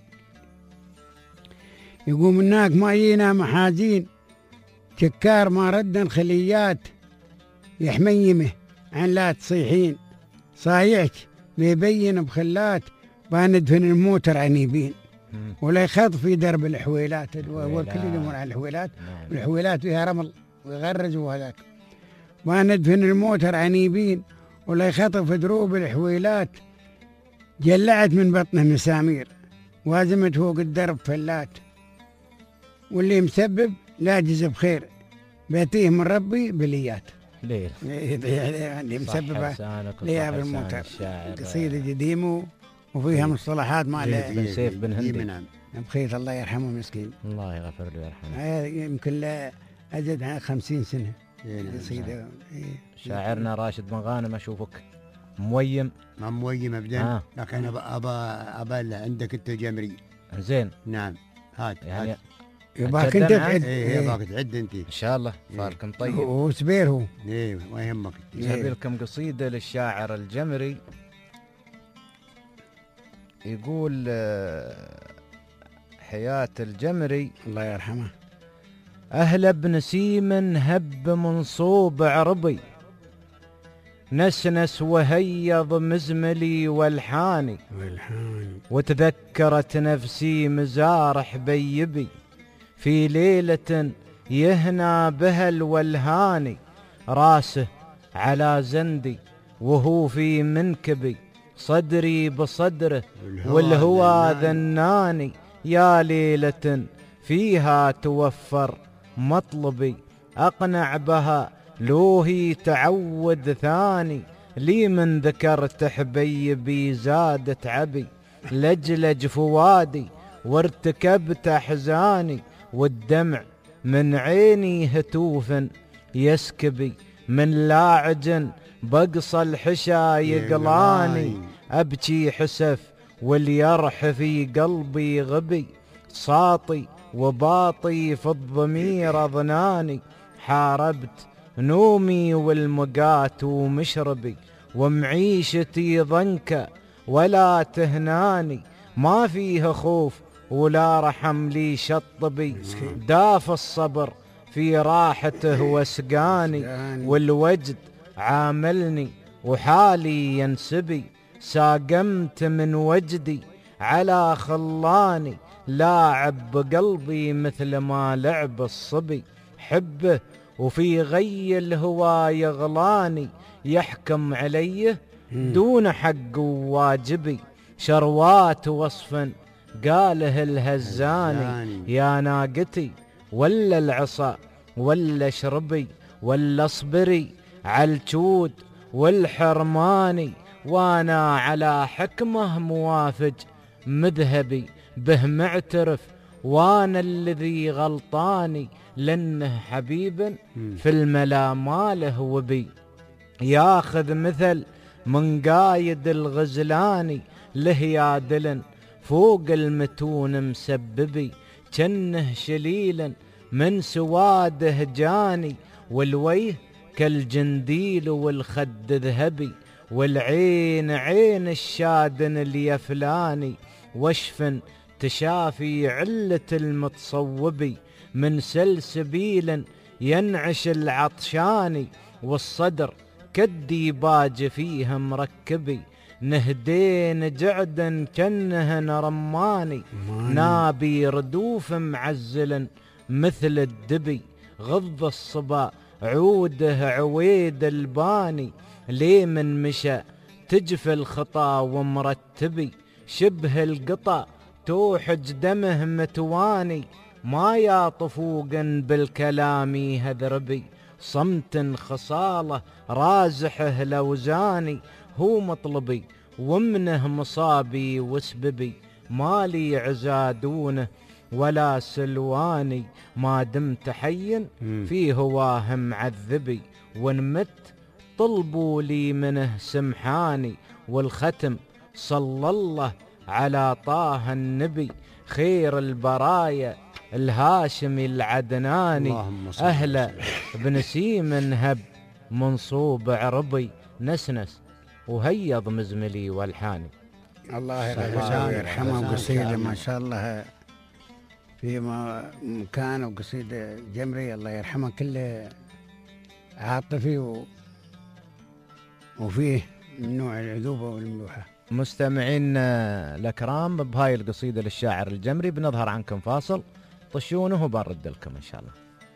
يقوم مناك ما ينا محازين تكار ما ردن خليات يحميمه عن لا تصيحين صايعك بيبين بخلات باندفن الموتر عنيبين ولا يخاض في درب الحويلات. والكل يدمون على الحويلات والحويلات فيها رمل ويغرز وهذاك باندفن الموتر عنيبين ولا يخاطب في دروب الحويلات جلعت من بطنه مسامير وازمت فوق الدرب فلات واللي مسبب لا جزب خير بيتيه من ربي بليات. ليه اللي مسببه ليه بالموتر. قصيدة قديمة وفيها مصطلحات ما بن سيف بن هندي بخيت الله يرحمه مسكين. الله يغفر له ويرحمه. يمكن لا أزيد عن 50 سنة قصيدة. شاعرنا راشد بن غانم أشوفك مويم. ما مويم أبدا لكن أبا عندك أنت جمري. زين. نعم هات يعني يباك انت تعد. يباك تعد انت ان شاء الله. فاركم طيب. هو سبير هو. ما يهمك. جايب لكم قصيدة للشاعر الجمري يقول الحياة الجمري الله يرحمه. أهل بنسيم هب منصوب عربي، نسنس وهيض مزملي والحاني، وتذكرت نفسي مزار حبيبي في ليلة يهنى بها الولهاني، راسه على زندي وهو في منكبي، صدري بصدره والهوى ذناني، يا ليلة فيها توفر مطلبي، أقنع بها لوهي تعود ثاني، لي من ذكرت حبيبي زادت عبي، لجلج فوادي وارتكبت أحزاني، والدمع من عيني هتوف يسكبي، من لاعج بقصى الحشا يقلاني، أبكي حسف واليرح في قلبي غبي، ساطي وباطي في الضمير أظناني، حاربت نومي والمقات ومشربي، ومعيشتي ضنكة ولا تهناني، ما فيها خوف ولا رحم لي شطبي، داف الصبر في راحته وسقاني، والوجد عاملني وحالي ينسبي، ساقمت من وجدي على خلاني، لاعب بقلبي مثل ما لعب الصبي، حبه وفي غي الهوى يغلاني، يحكم عليه دون حق وواجبي، شروات وصفا قاله الهزاني، يا ناقتي ولا العصا ولا اشربي، ولا اصبري عالجود والحرماني، وانا على حكمه موافج مذهبي، به معترف وانا الذي غلطاني، لانه حبيب في الملا ماله وبي، ياخذ مثل من قايد الغزلاني، له يا دلن فوق المتون مسببي، كنه شليلا من سواده جاني، والويه كالجنديل والخد ذهبي، والعين عين الشادن اليفلاني، وشف تشافي علة المتصوبي، من سلسبيل ينعش العطشاني، والصدر كالديباج فيها مركبي، نهدين جعدا كنهن رماني، نابي ردوف معزلا مثل الدبي، غض الصبا عوده عويد الباني، ليه من مشى تجفي الخطا ومرتبي، شبه القطا توحج دمه متواني، ما ياطفوقا بالكلام هذربي، صمت خصاله رازحه لوزاني، هو مطلبي ومنه مصابي وسببي، مالي عزادونه ولا سلواني، ما دمت حيا في هواه معذبي، ونمت طلبوا لي منه سمحاني، والختم صلى الله على طه النبي، خير البرايا الهاشمي العدناني، أهلا بنسيم هب منصوب عربي، نسنس وهيض مزملي والحاني. الله يرحمه وقصيدة ما شاء الله في مكان، وقصيدة جمري الله يرحمه كله عاطفي وفيه من نوع العذوبة والملوحة. مستمعين الأكرام، بهاي القصيدة للشاعر الجمري بنظهر عنكم فاصل، طشونه وبنرد لكم إن شاء الله.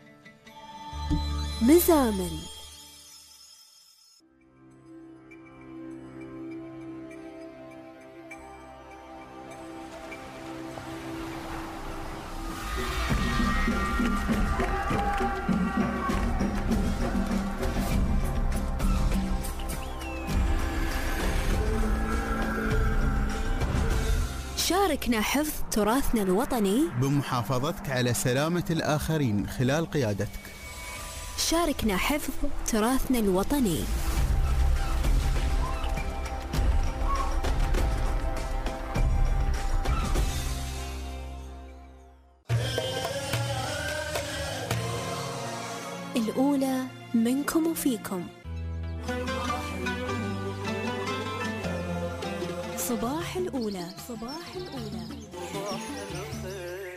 مزامل شاركنا حفظ تراثنا الوطني بمحافظتك على سلامة الآخرين خلال قيادتك. شاركنا حفظ تراثنا الوطني. الأولى منكم وفيكم. صباح الأولى. صباح الأولى.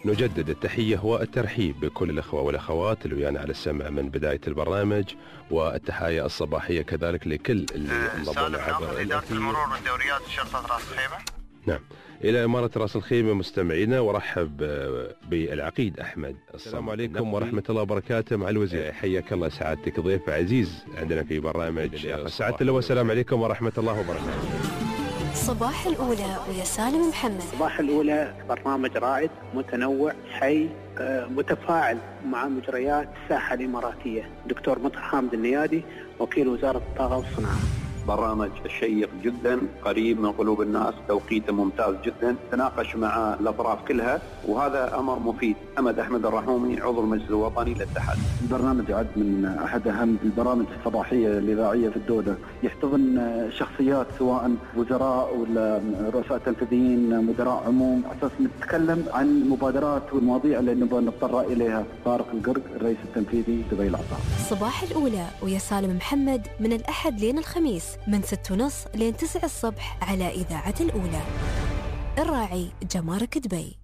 نجدد التحية والترحيب بكل الأخوة والأخوات اللي ويانا على السمع من بداية البرنامج، والتحايا الصباحية كذلك لكل اللي انضموا عبر إدارة المرور والدوريات شرطة رأس الخيمة. نعم، إلى إمارة رأس الخيمة مستمعينا، ورحب بالعقيد أحمد. السلام عليكم ورحمة الله وبركاته مع الوزير. حياك الله سعادتك، ضيف عزيز عندنا في برنامج سعادة الله. والسلام عليكم ورحمة الله وبركاته. صباح الأولى ويا سالم محمد. صباح الأولى برنامج رائد متنوع حي متفاعل مع مجريات الساحة الإماراتية. دكتور مطهر حامد النيادي، وكيل وزارة الطاقة والصناعة. برنامج شيق جدا، قريب من قلوب الناس، توقيته ممتاز جدا، تناقش مع الأطراف كلها، وهذا أمر مفيد. أحمد الرحومي، عضو المجلس الوطني للاتحاد. البرنامج يعد من أحد أهم البرامج الصباحية الإذاعية في الدولة، يحتضن شخصيات سواء وزراء ولا رؤساء تنفيذيين، مدراء عموم، أساس نتكلم عن المبادرات والمواضيع اللي نبغى نتطرق إليها. طارق القرق، الرئيس التنفيذي دبي العطاء. صباح الأولى ويا سالم محمد من الأحد لين الخميس من 6:30 لين 9 الصبح على إذاعة الأولى. الراعي جمارك دبي.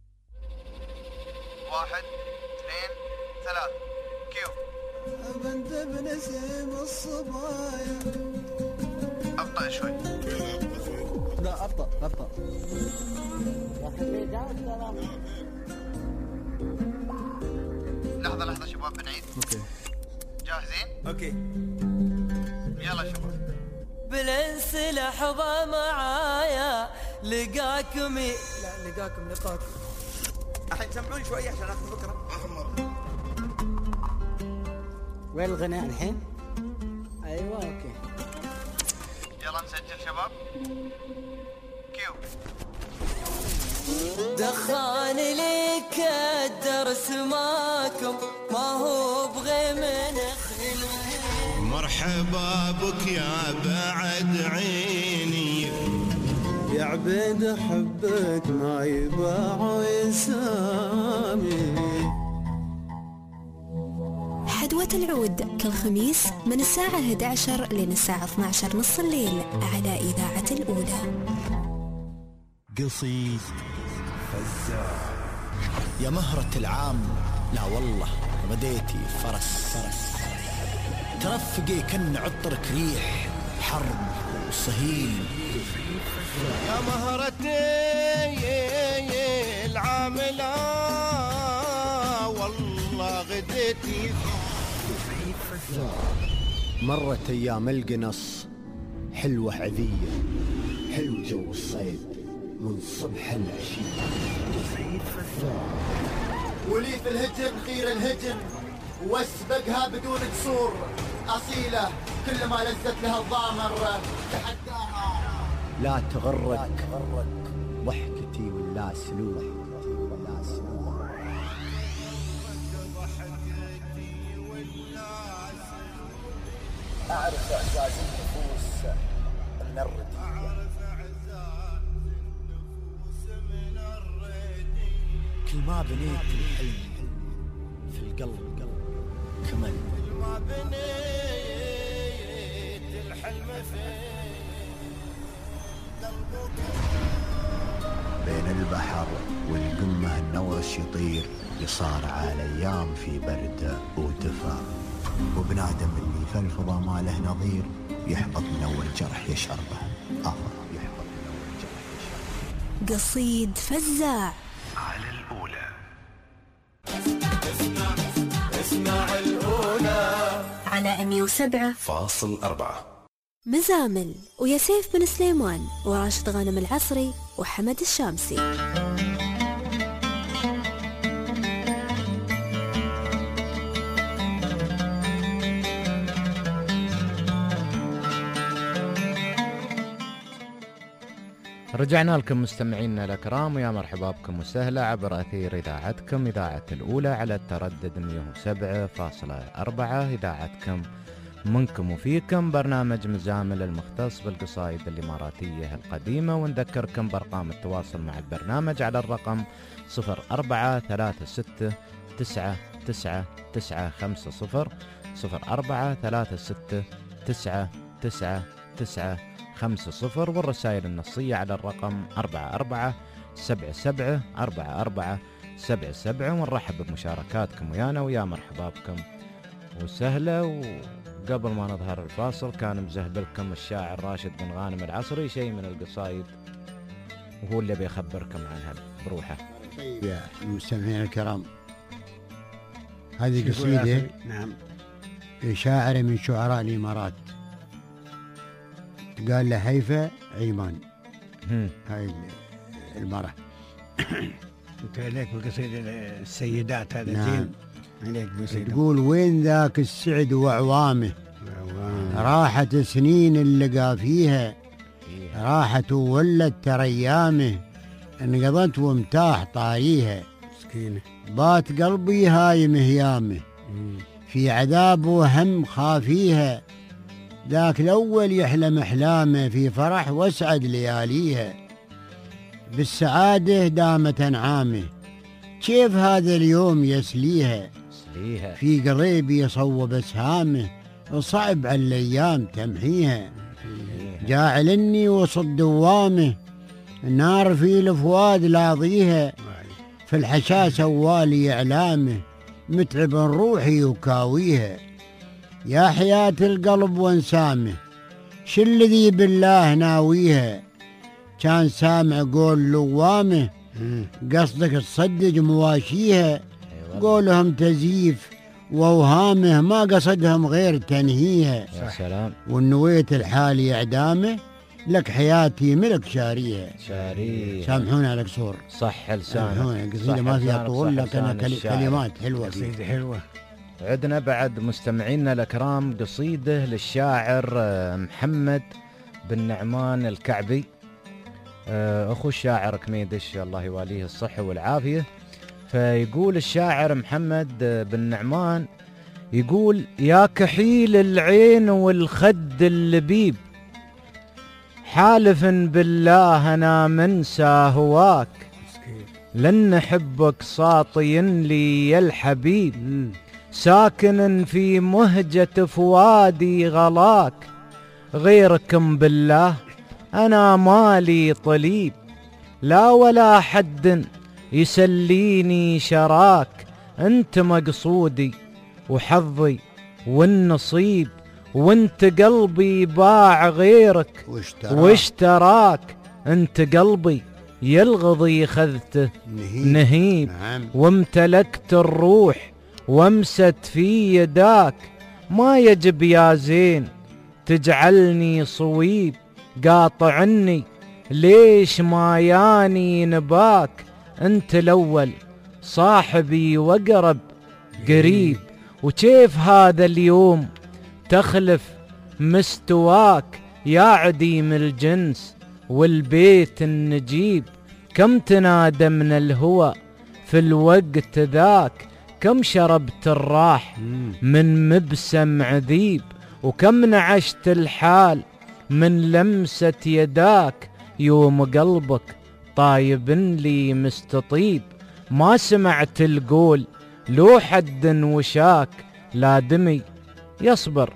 1 2 3 كيو. بنت بنسيم الصبايا. أبطأ شوي. لا أبطأ. لحظة شباب، بنعيد. اوكي. جاهزين؟ اوكي. يلا شباب. بالانس لحظة معايا لقاكم. الحين سمعوني شوي عشان اخذ فكرة. وين الغناء الحين؟ ايوه اوكي. يلا نسجل شباب. كيو. دخاني لك الدرس ماكم، ما هو بغي من خلوه. مرحبا بك يا بعد عيني، يا عبيد احبك ما يباع ويسامي. حدوة العود كل خميس من الساعة 11 لين الساعة 12 نص الليل على إذاعة الأولى. قصيد فزاع يا مهرة العام، لا والله غديتي فرس ترفقي كن عطرك ريح حرب وصهيل. يا مهرتي العاملة والله غديتي. مرت أيام القنص حلوة عذية، حلو جو الصيد من صبح العشية. ولي في الهجن خير الهجن، واسبقها بدون قصور. أصيلة كل ما لزت لها الضامر تحداها. لا تغرك ضحكتي ولا سلوك. أعرف إعزاز النفوس من الردية، كل ما بنيت الحلم في القلب كمل. كل ما بنيت الحلم في قلبك. بين البحر والقمة النورش يطير، يصارع الأيام في برد ودفا، وبنادم اللي في الفضا ما له نظير، يحبط من أول جرح يشربه يحبط من أول جرح يشربه. قصيد فزاع على الأولى. اسمع الأولى على 107.4. مزامل ويا سيف بن سليمان وراشد غانم العصري وحمد الشامسي. رجعنا لكم مستمعينا الأكرام، ويا مرحبا بكم وسهلا عبر أثير إذاعتكم إذاعة الأولى على التردد 107.4. إذاعتكم منكم وفيكم، برنامج مزامل المختص بالقصائد الإماراتية القديمة. ونذكركم بأرقام التواصل مع البرنامج على الرقم 0436999950 0436999950، والرسائل النصية على الرقم 447744 77. ونرحب بمشاركاتكم ويانا ويا مرحبا بكم وسهلا. وقبل ما نظهر الفاصل كان مزهبلكم الشاعر راشد بن غانم العصري شيء من القصايد، وهو اللي بيخبركم عنها بروحه. يا المستمعين الكرام، هذه قصيدة نعم لشاعر من شعراء الإمارات قال له هيفا عيمان. هاي المرأة. انت عليك بقصيدة السيدات هذا. نعم. زين عليك بقصيدة تقول وين ذاك السعد وعوامه، راحت سنين اللقى فيها، راحت وولت ترى ايامه، انقضت ومتاح طاريها، مسكينة بات قلبي هاي مهيامه، في عذاب وهم خافيها، ذاك الأول يحلم أحلامه، في فرح واسعد لياليها، بالسعادة دامت أنعامه، كيف هذا اليوم يسليها، في قلبي يصوب أسهامه، وصعب على الأيام تمحيها، جاعلني وسط دوامه، النار في الفؤاد لاضيها، في الحشا سوالي إعلامه، متعب روحي وكاويها، يا حياة القلب وانسامه، شو الذي بالله ناويها، كان سامع قول لوامه، قصدك تصدق مواشيها، قولهم تزييف واوهامه، ما قصدهم غير تنهيها، يا سلام، والنويت الحالي اعدامه، لك حياتي ملك شاريها. سامحونا على القصور، صح لسانك، سامحونا قصيدة ما فيها طول لكن كلمات حلوة. قصيدة حلوة. عندنا بعد مستمعينا الأكرام قصيدة للشاعر محمد بن نعمان الكعبي، أخو الشاعر كميدش الله يواليه الصحة والعافية. فيقول الشاعر محمد بن نعمان، يقول يا كحيل العين والخد اللبيب، حالف بالله أنا منسى هواك، لن نحبك ساطي لي يا الحبيب، ساكن في مهجة فؤادي غلاك، غيركم بالله أنا مالي طليب، لا ولا حد يسليني شراك، أنت مقصودي وحظي والنصيب، وانت قلبي باع غيرك واشتراك، انت قلبي يلغضي خذته نهيب، وامتلكت الروح وامست في يداك، ما يجب يا زين تجعلني صويب، قاطعني ليش ما ياني نباك، انت الاول صاحبي واقرب قريب، وكيف هذا اليوم تخلف مستواك، يا عديم الجنس والبيت النجيب، كم تنادى من الهوى في الوقت ذاك، كم شربت الراح من مبسم عذيب، وكم نعشت الحال من لمسة يداك، يوم قلبك طايب لي مستطيب، ما سمعت القول لو حد وشاك، لا دمي يصبر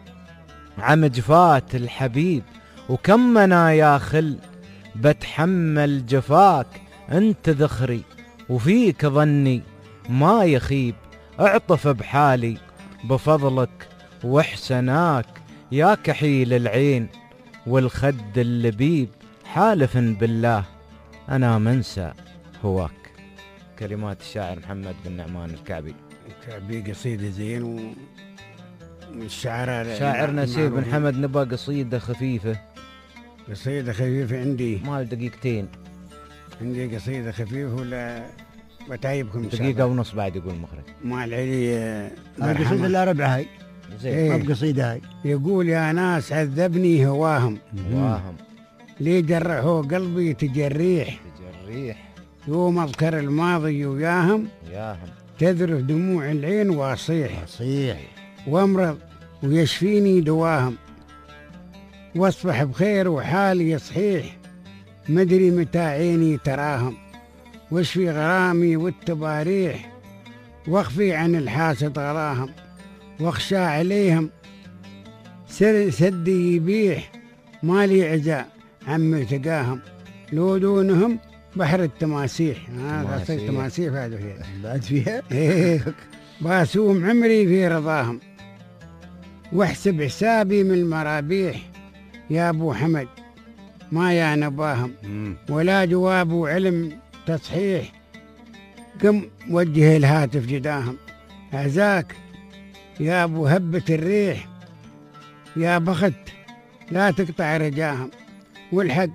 عمجفات الحبيب، وكم أنا يا خل بتحمل جفاك، أنت ذخري وفيك ظني ما يخيب، اعطف بحالي بفضلك واحسناك، يا كحيل العين والخد اللبيب، حالف بالله أنا منسى هواك. كلمات الشاعر محمد بن نعمان الكعبي. قصيدة زين من الشعراء شاعرنا سيد بن حمد نبغى قصيدة خفيفة. قصيدة خفيفة عندي مال دقيقتين. عندي قصيدة خفيفة ولا بتعيبكم دقيقة ونص بعد يقول المخرج. مال علي القصيدة الأربعة هاي زين. القصيدة هاي يقول يا ناس عذبني هواهم ليه جرحوا قلبي تجريح يوم أذكر الماضي وياهم تذرف دموع العين وأصيح وامرض ويشفيني دواهم، واصبح بخير وحالي صحيح، مدري متى عيني تراهم، واشفي غرامي والتباريح، واخفي عن الحاسد غراهم، واخشى عليهم سدي يبيح، مالي عزاء عم تقاهم، لو دونهم بحر التماسيح. تماسيح. تماسيح هذا فيها بعد فيها. إيه. باسوم عمري في رضاهم، واحسب حسابي من المرابيح، يا ابو حمد ما يا نباهم، ولا جواب وعلم تصحيح، قم وجه الهاتف جداهم، عزاك يا ابو هبة الريح، يا بخت لا تقطع رجاهم، والحق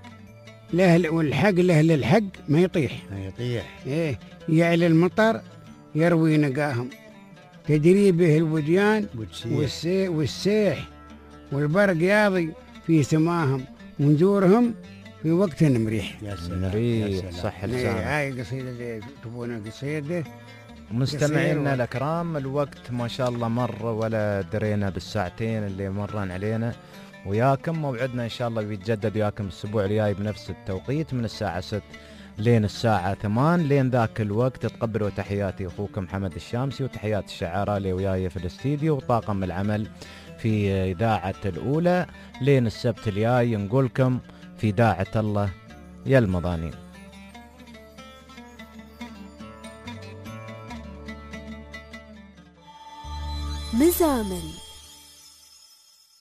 له للحق ما يطيح. إيه يعلى المطر يروي نقاهم، تجري به الوديان والسيح، والبرق ياضي في سماهم، ونزورهم في وقت مريح. يا سلام. صح لسانك. هاي قصيدة اللي تبون قصيدة. مستمعينا الأكرام، الوقت ما شاء الله مر ولا درينا بالساعتين اللي مرن علينا وياكم. موعدنا إن شاء الله بيتجدد وياكم الأسبوع الجاي بنفس التوقيت من الساعة 6 لين الساعة 8. لين ذاك الوقت تقبلوا تحياتي أخوكم محمد الشامسي، وتحيات الشعراء اللي وياي في الاستديو وطاقم العمل في إذاعة الأولى. لين السبت الجاي نقولكم في داعة الله يا المضانين. مزامل